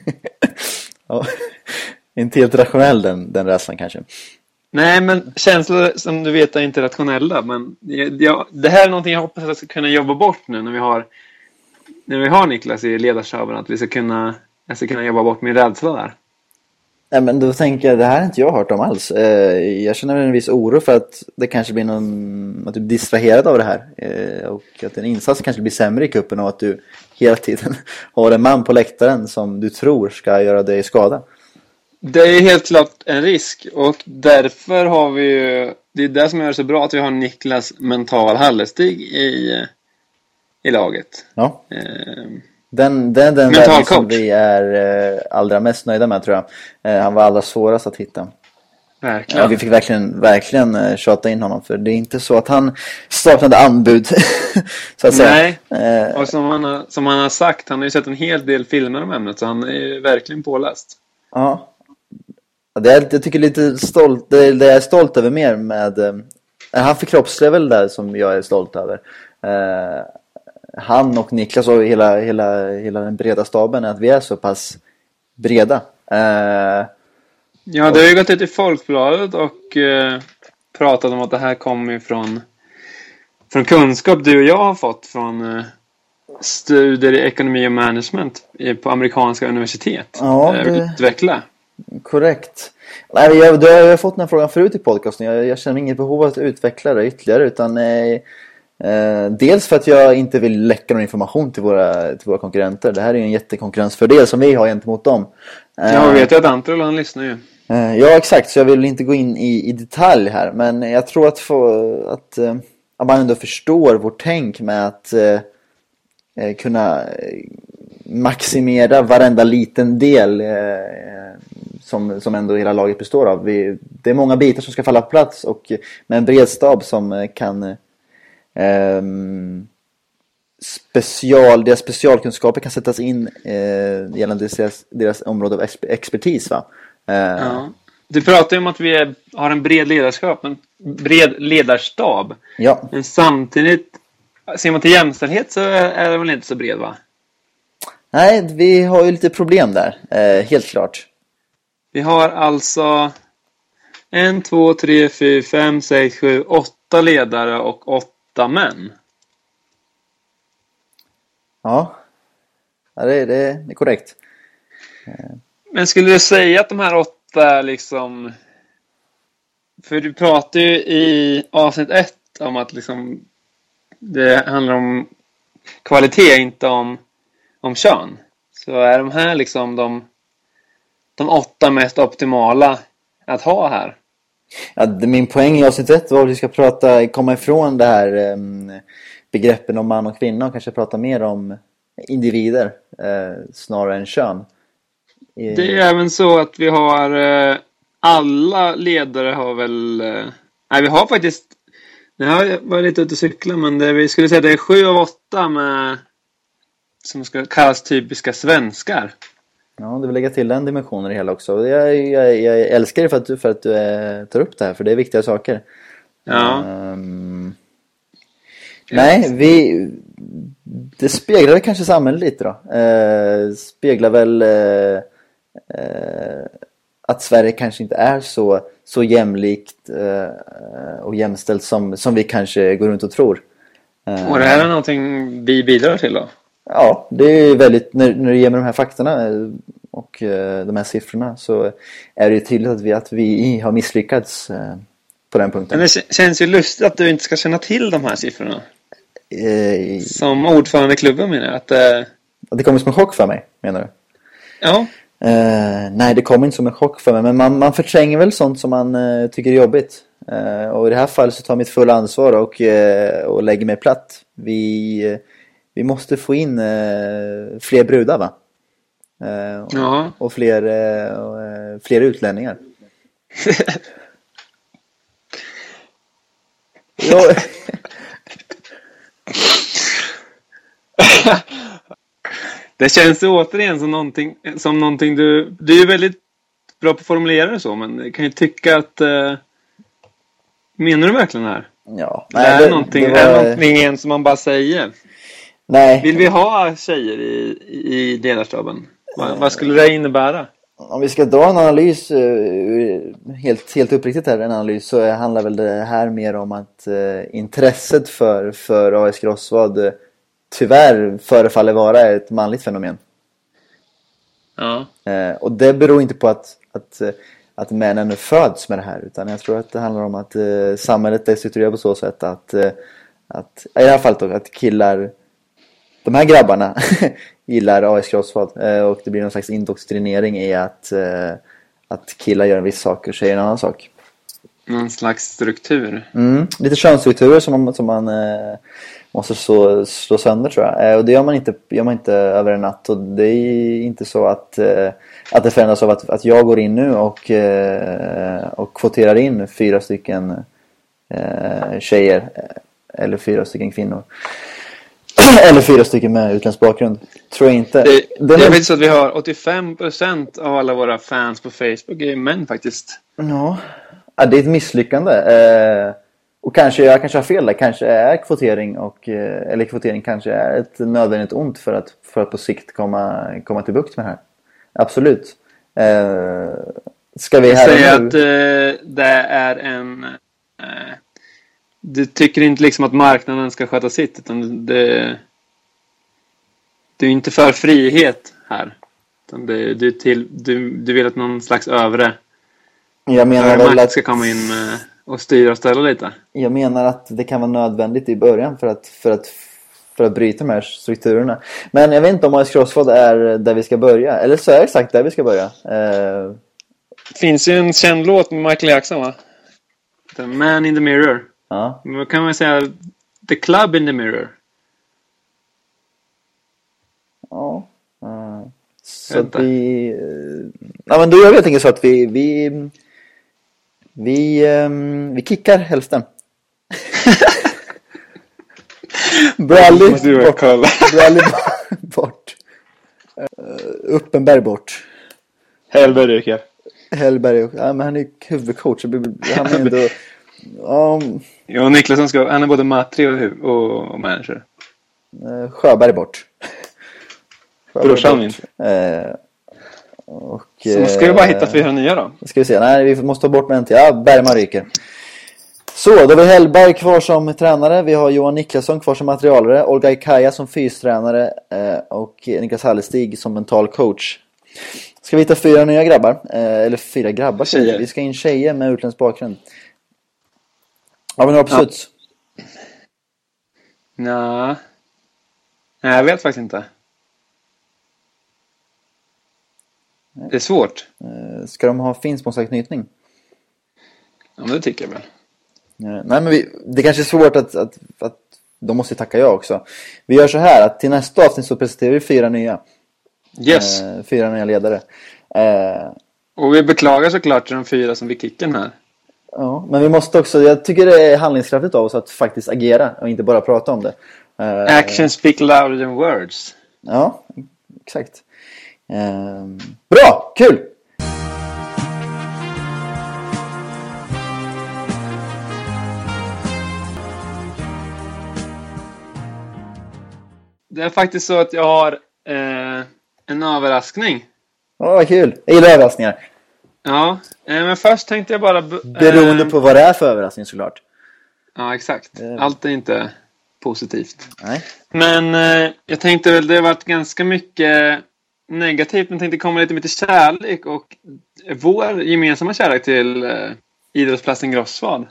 Ja. Inte helt rationell den, den rädslan kanske. Nej, men känslor som du vet är inte rationella. Men jag, det här är någonting jag hoppas att jag ska kunna jobba bort nu när vi har, när vi har Niklas i ledarstaben. Att vi ska kunna, jag ska kunna jobba bort min rädsla där. Nej, men då tänker jag, det här har inte jag hört om alls. Jag känner en viss oro för att det kanske blir någon, att du blir distraherad av det här. Och att en insats kanske blir sämre i kuppen och att du hela tiden har en man på läktaren som du tror ska göra dig skada. Det är helt klart en risk och därför har vi ju, det är det som gör det så bra att vi har Niklas Mental Hallestig i, i laget. Ja. Eh, Den, den, den världen som vi är eh, allra mest nöjda med tror jag. Eh, han var allra svårast att hitta. Verkligen. Ja, vi fick verkligen, verkligen eh, tjata in honom. För det är inte så att han saknade anbud. Så att Nej, säga. Eh, och som han, har, som han har sagt, han har ju sett en hel del filmer om ämnet. Så han är verkligen påläst. Ja. Det är, jag tycker lite stolt, det, det jag är stolt över mer med... Eh, han förkroppsligar väl där som jag är stolt över. Eh, han och Niklas och hela, hela, hela den breda staben är att vi är så pass breda. Eh, ja, det har ju gått ut i Folkbladet och eh, pratat om att det här kommer från från kunskap du och jag har fått från eh, studier i ekonomi och management i, på amerikanska universitet. Ja, eh, det... Utveckla. Korrekt. Nej, jag, du har jag fått den här frågan förut i podcasten. Jag, jag känner inget behov av att utveckla det ytterligare. Utan eh, eh, dels för att jag inte vill läcka någon information till våra, till våra konkurrenter. Det här är ju en jättekonkurrensfördel som vi har gentemot dem. Eh, Jag vet att Anton han lyssnar ju. eh, ja, exakt. Så jag vill inte gå in i, i detalj här. Men jag tror att, få, att, eh, att man ändå förstår vårt tänk med att eh, kunna maximera varenda liten del eh, som, som ändå hela laget består av. Vi, det är många bitar som ska falla på plats och med en bred stab som kan eh, special, deras specialkunskaper kan sättas in eh, gällande deras, deras område av expertis, va? Eh, ja. Du pratar ju om att vi är, har en bred ledarskap, en bred ledarstab. Ja. Men samtidigt, ser man till jämställdhet så är det väl inte så bred, va? Nej, vi har ju lite problem där, eh, helt klart. Vi har alltså en, två, tre, fyra, fem, sex, sju, åtta ledare och åtta män. Ja, ja det, det, det är korrekt. Men skulle du säga att de här åtta är liksom... För du pratar ju i avsnitt ett om att liksom det handlar om kvalitet, inte om, om kön. Så är de här liksom de, de åtta mest optimala att ha här? Ja, min poäng i avsnitt ett var att vi ska prata, komma ifrån det här um, begreppen om man och kvinna och kanske prata mer om individer uh, snarare än kön. I... Det är även så att vi har uh, alla ledare har väl uh, nej, vi har faktiskt det här var lite ute och cykla, men det, vi skulle säga att det är sju av åtta med som ska kallas typiska svenskar. Ja, du vill lägga till den dimensionen i det hela också. Jag, jag, jag älskar det för att du, för att du är, tar upp det här, för det är viktiga saker. Ja. Um, nej, vi... Det speglar kanske samhället lite då. Uh, speglar väl uh, uh, att Sverige kanske inte är så, så jämlikt uh, och jämställt som, som vi kanske går runt och tror. Uh, och det här är någonting vi bidrar till då? Ja, det är väldigt, när, när det ger med de här faktorna och uh, de här siffrorna så är det ju tydligt att vi, att vi har misslyckats uh, på den punkten. Men det känns ju lustigt att du inte ska känna till de här siffrorna. Uh, som ordförande i klubben menar jag. Att, uh... att det kommer som en chock för mig, menar du? Ja. Uh, nej, det kommer inte som en chock för mig, men man, man förtränger väl sånt som man uh, tycker är jobbigt. Uh, och i det här fallet så tar mitt fulla ansvar och, uh, och lägger mig platt. Vi... Uh, Vi måste få in eh, fler brudar, va? Eh, och, ja. och fler, eh, fler utlänningar. ja. Det känns ju återigen som någonting, som någonting du... Du är väldigt bra på att formulera det så, men kan ju tycka att... Eh, menar du verkligen det här? Ja. Nej, det är det, någonting, det var... är någonting som man bara säger. Nej. Vill vi ha tjejer i, i ledarstaben? Vad, vad skulle det innebära? Om vi ska dra en analys, helt, helt uppriktigt här, en analys, så handlar väl det här mer om att eh, intresset för, för A S Grossvad tyvärr förefaller vara ett manligt fenomen. Ja. Eh, och det beror inte på att, att, att männen föds med det här, utan jag tror att det handlar om att eh, samhället är strukturerat på så sätt att, eh, att i det här fallet då, att killar, de här grabbarna gillar A S Grossvad eh, och det blir någon slags indoktrinering i att, eh, att killar gör en viss sak och tjejer en annan sak. Någon slags struktur. Mm, lite könsstrukturer som man, som man eh, måste slå, slå sönder, tror jag. Eh, och det gör man, inte, gör man inte över en natt. Och det är inte så att, eh, att det förändras av att, att jag går in nu och, eh, och kvoterar in fyra stycken eh, tjejer eller fyra stycken kvinnor. Eller fyra stycken med utländsk bakgrund. Tror jag inte. Det, det är är väl så att vi har åttiofem procent av alla våra fans på Facebook är män faktiskt. Ja, ja, det är ett misslyckande. Eh, och kanske jag kanske har fel där. Kanske är kvotering och eh, eller kvotering kanske är ett nödvändigt ont för att för att på sikt komma komma till bukt med det här. Absolut. Eh, ska vi här säga nu... att eh, det är en eh, du tycker inte liksom att marknaden ska sköta sitt, utan det, du är inte för frihet här. Utan det, du, till, du, du vill att någon slags övre Jag menar väl att ska komma in med och styra och ställa lite. Jag menar att det kan vara nödvändigt i början för att, för att, för att bryta de här strukturerna. Men jag vet inte om A S Crossford är där vi ska börja. Eller så är det exakt där vi ska börja. Eh... Det finns ju en känd låt med Michael Jackson, va? The Man in the Mirror. Ja. Men vad kan man säga? The Club in the Mirror. Ja. Uh, så att vi... Uh, ja, men då gör vi helt enkelt så att vi... Vi, vi, um, vi kickar hälften. Bradley bort. Bradley bort. Uh, Uppenberg bort. Hellberg ryker. Hellberg, ja, men han är huvudcoach. Han är ändå... Um, ja, Niklasson ska... Han är både matri och, och, och manager. Uh, Sjöberg bort. Brorsan min. Uh, och, så ska vi bara hitta fyra nya då? Ska vi se. Nej, vi måste ta bort med en till. Ja, Bergman ryker. Så, då har vi Hellberg kvar som tränare. Vi har Johan Niklasson kvar som materialare. Olga Ikaja som fystränare. Uh, och Niklas Hallestig som mental coach. Ska vi hitta fyra nya grabbar? Uh, eller fyra grabbar. Tjejer. Vi ska in tjejer med utländsk bakgrund. Har vi några på suts? Nej. Nej, jag vet faktiskt inte. Det är svårt. Ska de ha Finspångsanknytning? Ja, men det tycker jag väl. Nej, men vi, det kanske är svårt att, att, att de måste tacka ja också. Vi gör så här att till nästa avsnitt så presenterar vi fyra nya. Yes. Eh, fyra nya ledare. Eh, och vi beklagar såklart till de fyra som vi kicken här. Ja, men vi måste också, jag tycker det är handlingskraftigt av oss att faktiskt agera och inte bara prata om det. Eh, Action speak louder than words. Ja, exakt. Eh, bra, kul! Det är faktiskt så att jag har eh, en överraskning. Ja, vad kul. Jag gillar överraskningar. Ja, eh, men först tänkte jag bara... Eh, Beroende på vad det är för överraskning såklart. Ja, exakt. Allt är inte positivt. Nej. Men eh, jag tänkte väl det har varit ganska mycket negativt. Men jag tänkte komma lite mer till kärlek och vår gemensamma kärlek till eh, idrottsplatsen Grossvad.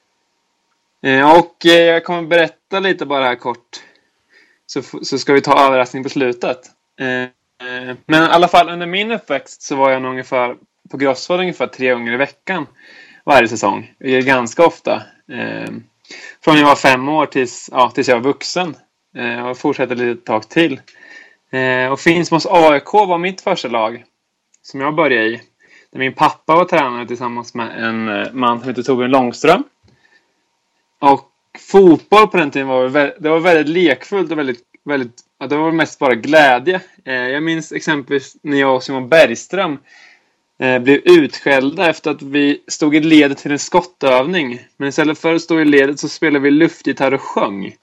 Eh, och eh, jag kommer berätta lite bara här kort. Så, så ska vi ta överraskning på slutet. Eh, men i alla fall under min uppväxt så var jag nog ungefär på Grossvad ungefär tre gånger i veckan varje säsong. Ganska ofta. Eh, från jag var fem år tills, ja, tills jag var vuxen. Eh, och fortsatte lite tag till. Eh, och Finspångs A I K var mitt första lag som jag började i. Där min pappa var tränare tillsammans med en man som heter Torbjörn Långström. Och fotboll på den tiden var, det var väldigt lekfullt och väldigt, väldigt, ja, det var mest bara glädje. Eh, jag minns exempelvis när jag och Simon Bergström eh, blev utskällda efter att vi stod i ledet till en skottövning. Men istället för att stå i ledet så spelade vi luftgitarr och sjöng.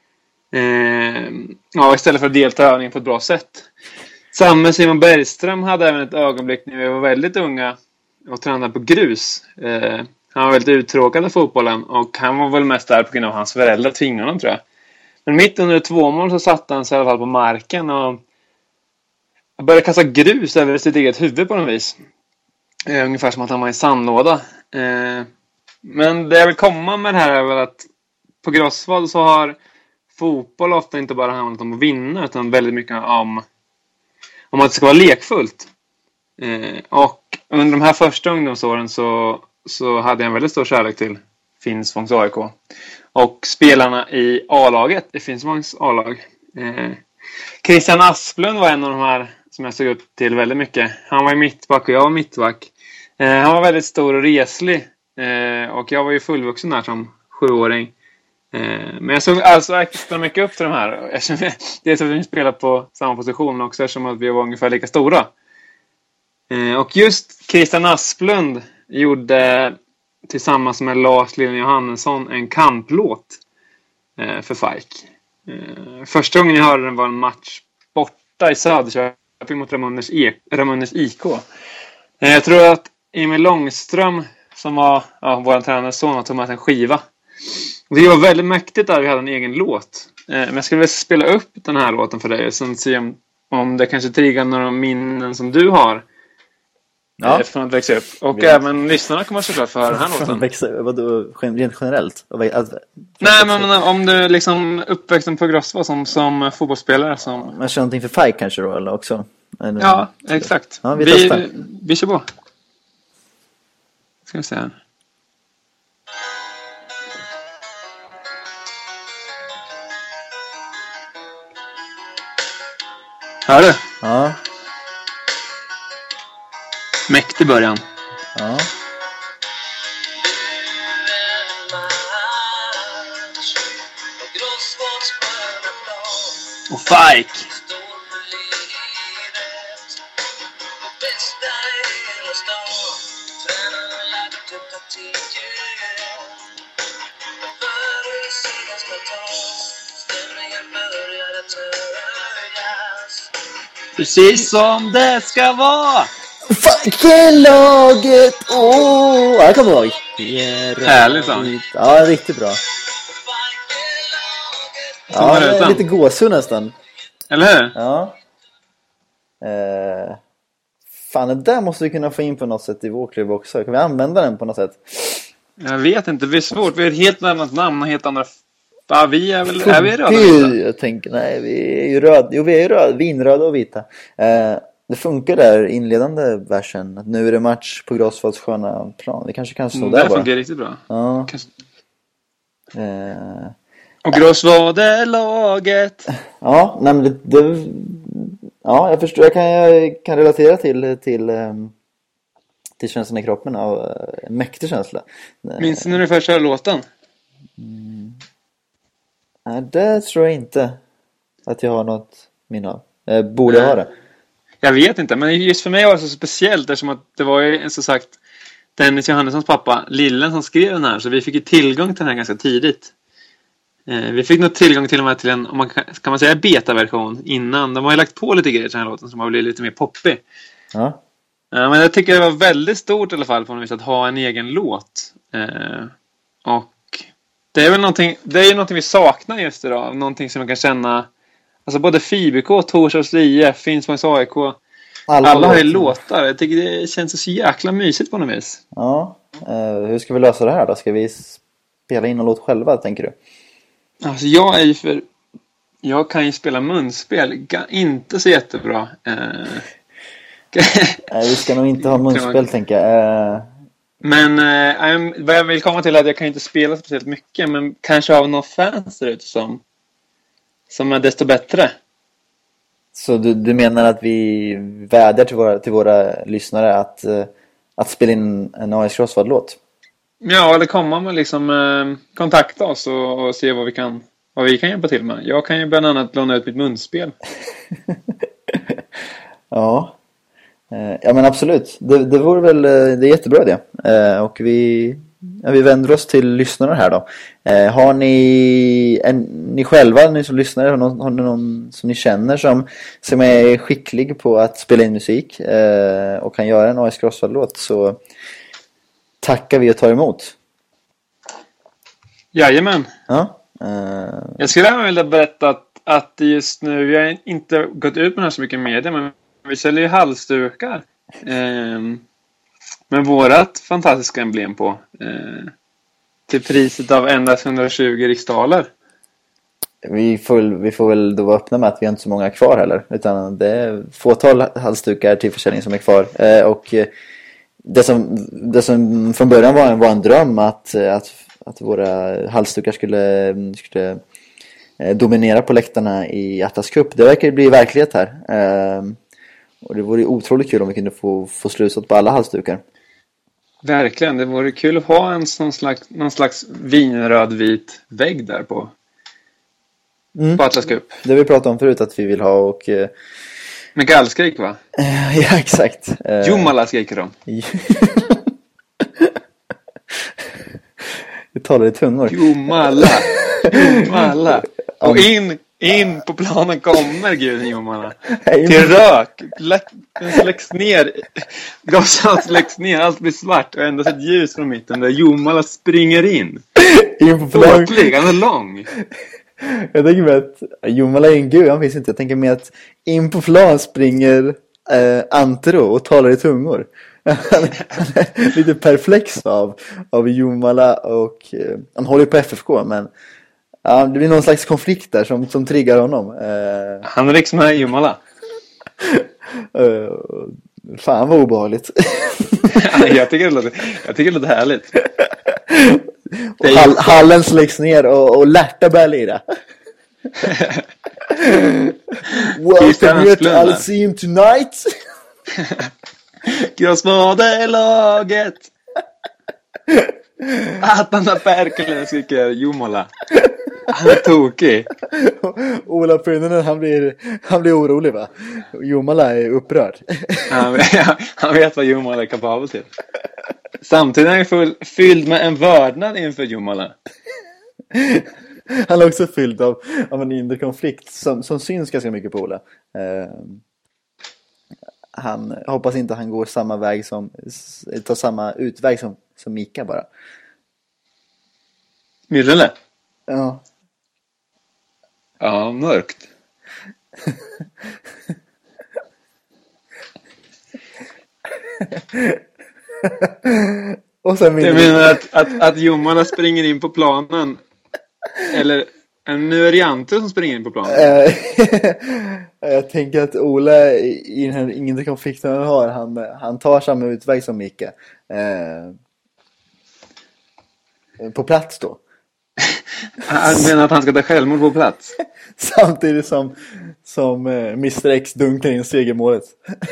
Eh, ja, istället för att delta i övningen på ett bra sätt. Samme Simon Bergström hade även ett ögonblick när vi var väldigt unga och tränade på grus. Eh, Han var väldigt uttråkad av fotbollen. Och han var väl mest där på grund av hans föräldrar tvingade honom, tror jag. Men mitt under två mål så satt han sig i alla fall på marken. Och började kasta grus över sitt eget huvud på något vis. Eh, ungefär som att han var i sandlåda. Eh, men det jag vill komma med det här är väl att på Grossvad så har fotboll ofta inte bara handlat om att vinna. Utan väldigt mycket om, om att det ska vara lekfullt. Eh, och under de här första ungdomsåren så... så hade jag en väldigt stor kärlek till Finspångs A I K. Och spelarna i A-laget, i Finspångs A-lag. Eh, Christian Asplund var en av de här som jag såg upp till väldigt mycket. Han var i mittback och jag var mittback. Eh, han var väldigt stor och reslig. Eh, och jag var ju fullvuxen där som sjuåring. Eh, men jag såg alltså extra mycket upp till de här. Dels att vi spelade på samma position, men också eftersom att vi var ungefär lika stora. Eh, och just Christian Asplund gjorde tillsammans med Lars Lillen Johannesson en kamplåt eh, för Fike. Eh, första gången jag hörde den var en match borta i Söderköping mot Ramunders, e- Ramunders I K. Eh, jag tror att Emil Långström, som var ja, vår tränare son, tog med en skiva. Det var väldigt mäktigt där vi hade en egen låt. Eh, men jag skulle vilja spela upp den här låten för dig och sen se om, om det kanske triggar några minnen som du har. Ja. Eh, från att växa upp. Och vi... även lyssnarna kommer såklart få höra den här låten. Växa, vadå, rent generellt? Alltså, Nej, men, men om du liksom uppväxten på Grossva som, som fotbollsspelare. Som... Man kör någonting för Faj kanske då, eller också? Eller... Ja, exakt. Ja, vi, vi, vi kör på. Ska vi se här. Hör du? Ja. Mäktig början. Ja. Och Fike. Precis som det ska vara. Fike-laget! Åh! Oh, jag kommer ihåg. Härligt sång. Ja, riktigt bra. Ja, det är lite gåshud nästan. Eller hur? Ja. Eh, fan, det där måste vi kunna få in på något sätt i vår klubb också. Kan vi använda den på något sätt? Jag vet inte, det är svårt. Vi har ett helt annat namn och helt andra... Ja, vi är väl... Är vi röda och vita? Jag tänker, nej, vi är ju röda. Jo, vi är ju röda. Vinröda och vita. Eh, det funkar där, inledande versen. Att nu är det match på Grossvalls sköna plan. Vi kanske kan stå mm, där bara. Det funkar riktigt bra. Ja. Kanske... Eh... Och Grossvalde laget. Ja, nej men det, det, ja, jag förstår, jag kan, jag kan relatera till till, till känslan i kroppen av en mäktig känsla. Minns du när du först hörde låten? Mm. Nej, det tror jag inte att jag har något minne av. Jag borde Nej. ha det. Jag vet inte, men just för mig var det så speciellt eftersom att det var ju så sagt Dennis Johannessons pappa, Lillen, som skrev den här, så vi fick ju tillgång till den här ganska tidigt. Vi fick nog tillgång till och med till en, om man kan, kan man säga, beta-version innan. De har ju lagt på lite grejer till den här låten som har blivit lite mer poppig. Ja. Ja, men jag tycker det var väldigt stort i alla fall på något vis att ha en egen låt. Eh, och det är väl någonting, det är ju någonting vi saknar just idag. Någonting som man kan känna, alltså både F I B K, Torshavs I F, Finspångs A I K. Alla, alla har ju låtar. Jag tycker det känns så jäkla mysigt på något vis. Ja, eh, hur ska vi lösa det här då? Ska vi spela in en låt själva, tänker du? Alltså jag är ju för... Jag kan ju spela munspel. Inte så jättebra. Eh... Nej, vi ska nog inte ha munspel, tänker jag. Eh... Men eh, vad jag vill komma till är att jag kan inte spela speciellt mycket. Men kanske av några fans där ute som, som är desto bättre. Så du, du menar att vi vädjar till våra, till våra lyssnare att, att spela in en A S Grossvad-låt? Ja, eller komma med liksom eh, kontakta oss och, och se vad vi kan vad vi kan hjälpa till med. Jag kan ju bland annat låna ut mitt munspel. Ja. Eh, ja, men absolut. Det, det vore väl, det är jättebra det. Eh, och vi, ja, vi vänder oss till lyssnarna här då. Eh, har ni, en, ni själva, ni som lyssnar, har, någon, har ni någon som ni känner som, som är skicklig på att spela in musik eh, och kan göra en A S Grossvad-låt, så tackar vi och tar emot. Jajamän. Ja. Uh... Jag skulle även vilja berätta att, att just nu, vi har inte gått ut med den här så mycket media, men vi säljer ju halsdukar eh, med vårat fantastiska emblem på eh, till priset av endast hundratjugo riksdaler. Vi får, vi får väl då vara öppna med att vi har inte så många kvar heller, utan det är fåtal halsdukar till försäljning som är kvar. Eh, och det som, det som från början var en, var en dröm att, att, att våra halsdukar skulle, skulle dominera på läktarna i Atlas Cup, det verkar bli verklighet här. Eh, och det vore otroligt kul om vi kunde få, få slusat på alla halsdukar. Verkligen, det vore kul att ha en sån slags, någon slags vinrödvit vägg där på, mm. på Atlas Cup. Det vi pratade om förut att vi vill ha, och... Eh... Med gallskrik, va? Ja, exakt. Eh... Jomala skriker de. Vi talar i tungor. Jomala. Jomala. Och in, in på planen kommer guden Jomala. Till rök. Den släcks ner. Gasen släcks ner. Allt blir svart. Och endast ett ljus från mitten där Jomala springer in. in på plan. Åtlig, han är lång. Jag tänker mig att Jomala är en gud, han finns inte. Jag tänker mig att in på plan springer eh, Antero och talar i tungor. Lite perplex av, av Jomala och eh, han håller på F F K, men ja, det blir någon slags konflikt där som, som triggar honom. Eh, Han är liksom med Jomala. eh, fan vad obehagligt. jag, tycker det låter, jag tycker det låter härligt. Och hall, hallen släcks ner och, och Lärta börjar lira. Welcome here to Alcim tonight. Grossmade laget. Atana Perkele skriker Jomala. Han är tokig. Ola Pynninen, han blir, han blir orolig, va? Jomala är upprörd. han, han vet vad Jomala är kapabel till. Samtidigt är han full, fylld med en vördnad inför Jomala. Han är också fylld av, av en inre konflikt som, som syns ganska mycket på Ola. Eh, han hoppas inte han går samma väg som tar samma utväg som, som Mika bara. Myrrele? Ja. Ja, mörkt. Och sen jag menar att, att, att Jomala springer in på planen. Eller nu är det Jante som springer in på planen. Jag tänker att Ola i den här inre konflikten han har, han, han tar samma utväg som Mika. Eh, på plats då. Han menar att han ska ta självmord på plats. Samtidigt som, som eh, mister X dunkar in segermålet.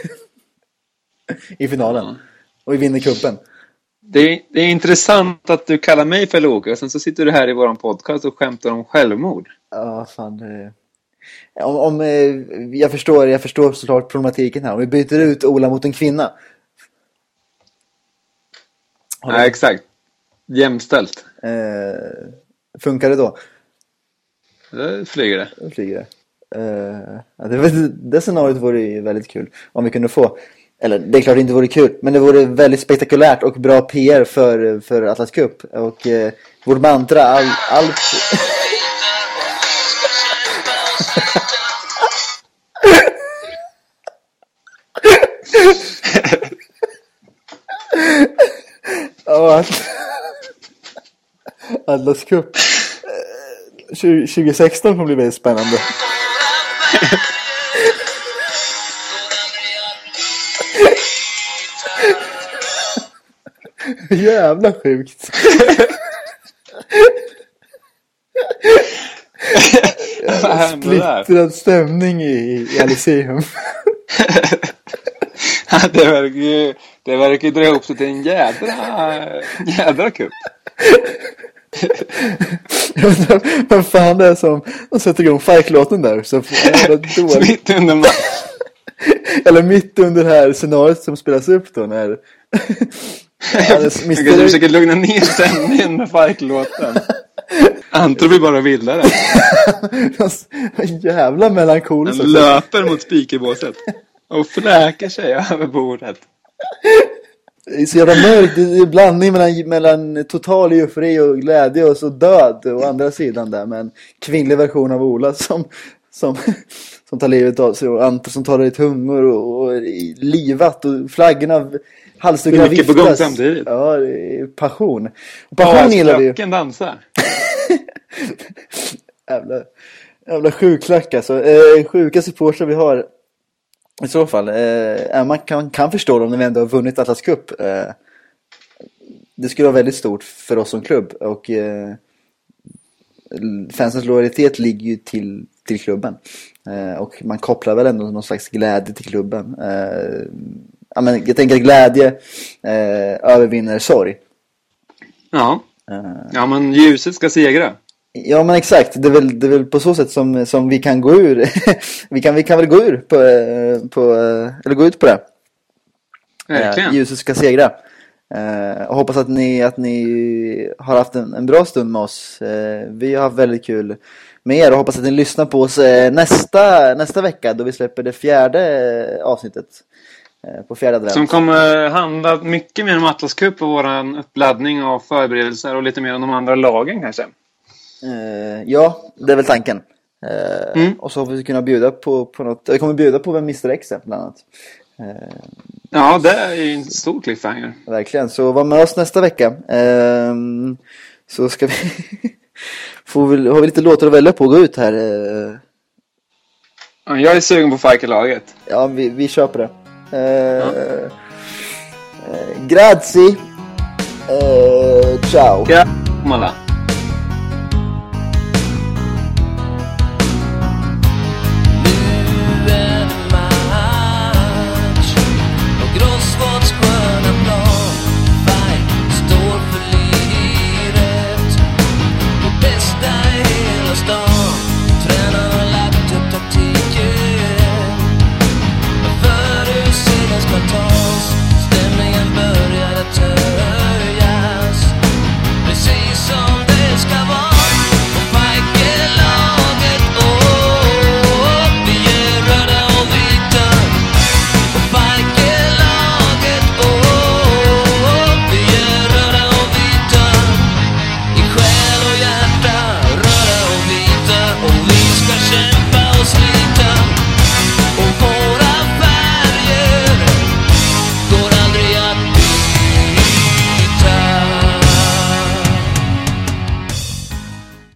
I finalen. Ja. Och vi vinner kuppen. Det är, det är intressant att du kallar mig för Loke och sen så sitter du här i våran podcast och skämtar om självmord. Ja, fan. Det... Om, om, jag, förstår, jag förstår såklart problematiken här. Om vi byter ut Ola mot en kvinna. Ja, det... exakt. Jämställt. Eh, funkar det då? Det flyger det. Det flyger det. Eh, det, det scenariot vore ju väldigt kul om vi kunde få. Eller det är klart det inte vore kul, men det vore väldigt spektakulärt och bra P R för, för Atlas Cup. Och eh, vårt mantra, all, allt... ja, Atlas Cup tjugo sexton kommer bli väldigt spännande. Jävla sjukt. Splittrad stämning i, i Aliseum. det verkar ju det verkar ju dra ihop sig till en jädra jädra kupp. Jag undrar vad fan det är som de sätter igång fight-låten där så mitt under match. Eller mitt under det här scenariot som spelas upp då när mister Jag kan försöka lugna ner stämningen med fight-låten. Antro blir bara vildare. Jävla melankoliskt. Han löper mot spikerbåset och fläker sig över bordet. Det är så jävla mörkt. Det är blandning mellan, mellan total eufori och glädje och så död å andra sidan där. Men kvinnlig version av Ola som, som, som tar livet av sig och Antro som tar i tungor och, och livat och flaggorna halsdukarna viftas. Mycket på gång samtidigt. Ja, det är passion. Och passion gillar vi ju. Spöken dansar. jävla, jävla sjuklack alltså. Eh, sjuka supportrar vi har. I så fall, eh, man kan, kan förstå dem när vi ändå har vunnit Atlas Cup. Eh, det skulle vara väldigt stort för oss som klubb. Och eh, fansens lojalitet ligger ju till, till klubben. Eh, och man kopplar väl ändå någon slags glädje till klubben. Eh, ja, men jag tänker glädje eh, övervinner sorg. Ja. Eh, ja, men ljuset ska segra. Ja, men exakt. Det är väl, det är väl på så sätt som, som vi kan gå ur. vi, kan, vi kan väl gå ur på, på eller gå ut på det. Verkligen. Eh, ljuset ska segra. Eh, och hoppas att ni, att ni har haft en, en bra stund med oss. Eh, vi har haft väldigt kul med er och hoppas att ni lyssnar på oss eh, nästa, nästa vecka då vi släpper det fjärde avsnittet. eh, på fjärde advent. Som kommer handla mycket mer om Atlas Cup och våran uppladdning av förberedelser och lite mer om de andra lagen kanske. Eh, ja, det är väl tanken. Eh, mm. Och så får vi kunna bjuda på, på något. Jag kommer bjuda på Vem mister X bland annat. Eh, ja, det är ju en stor cliffhanger. Verkligen, så var med oss nästa vecka. Eh, så ska vi får vi, har vi lite låtar att välja på att gå ut här. Eh. Ja, jag är sugen på Fike-laget. Ja, vi, vi köper det. Eh, ja. eh, grazie. Eh, ciao. Ja, mala.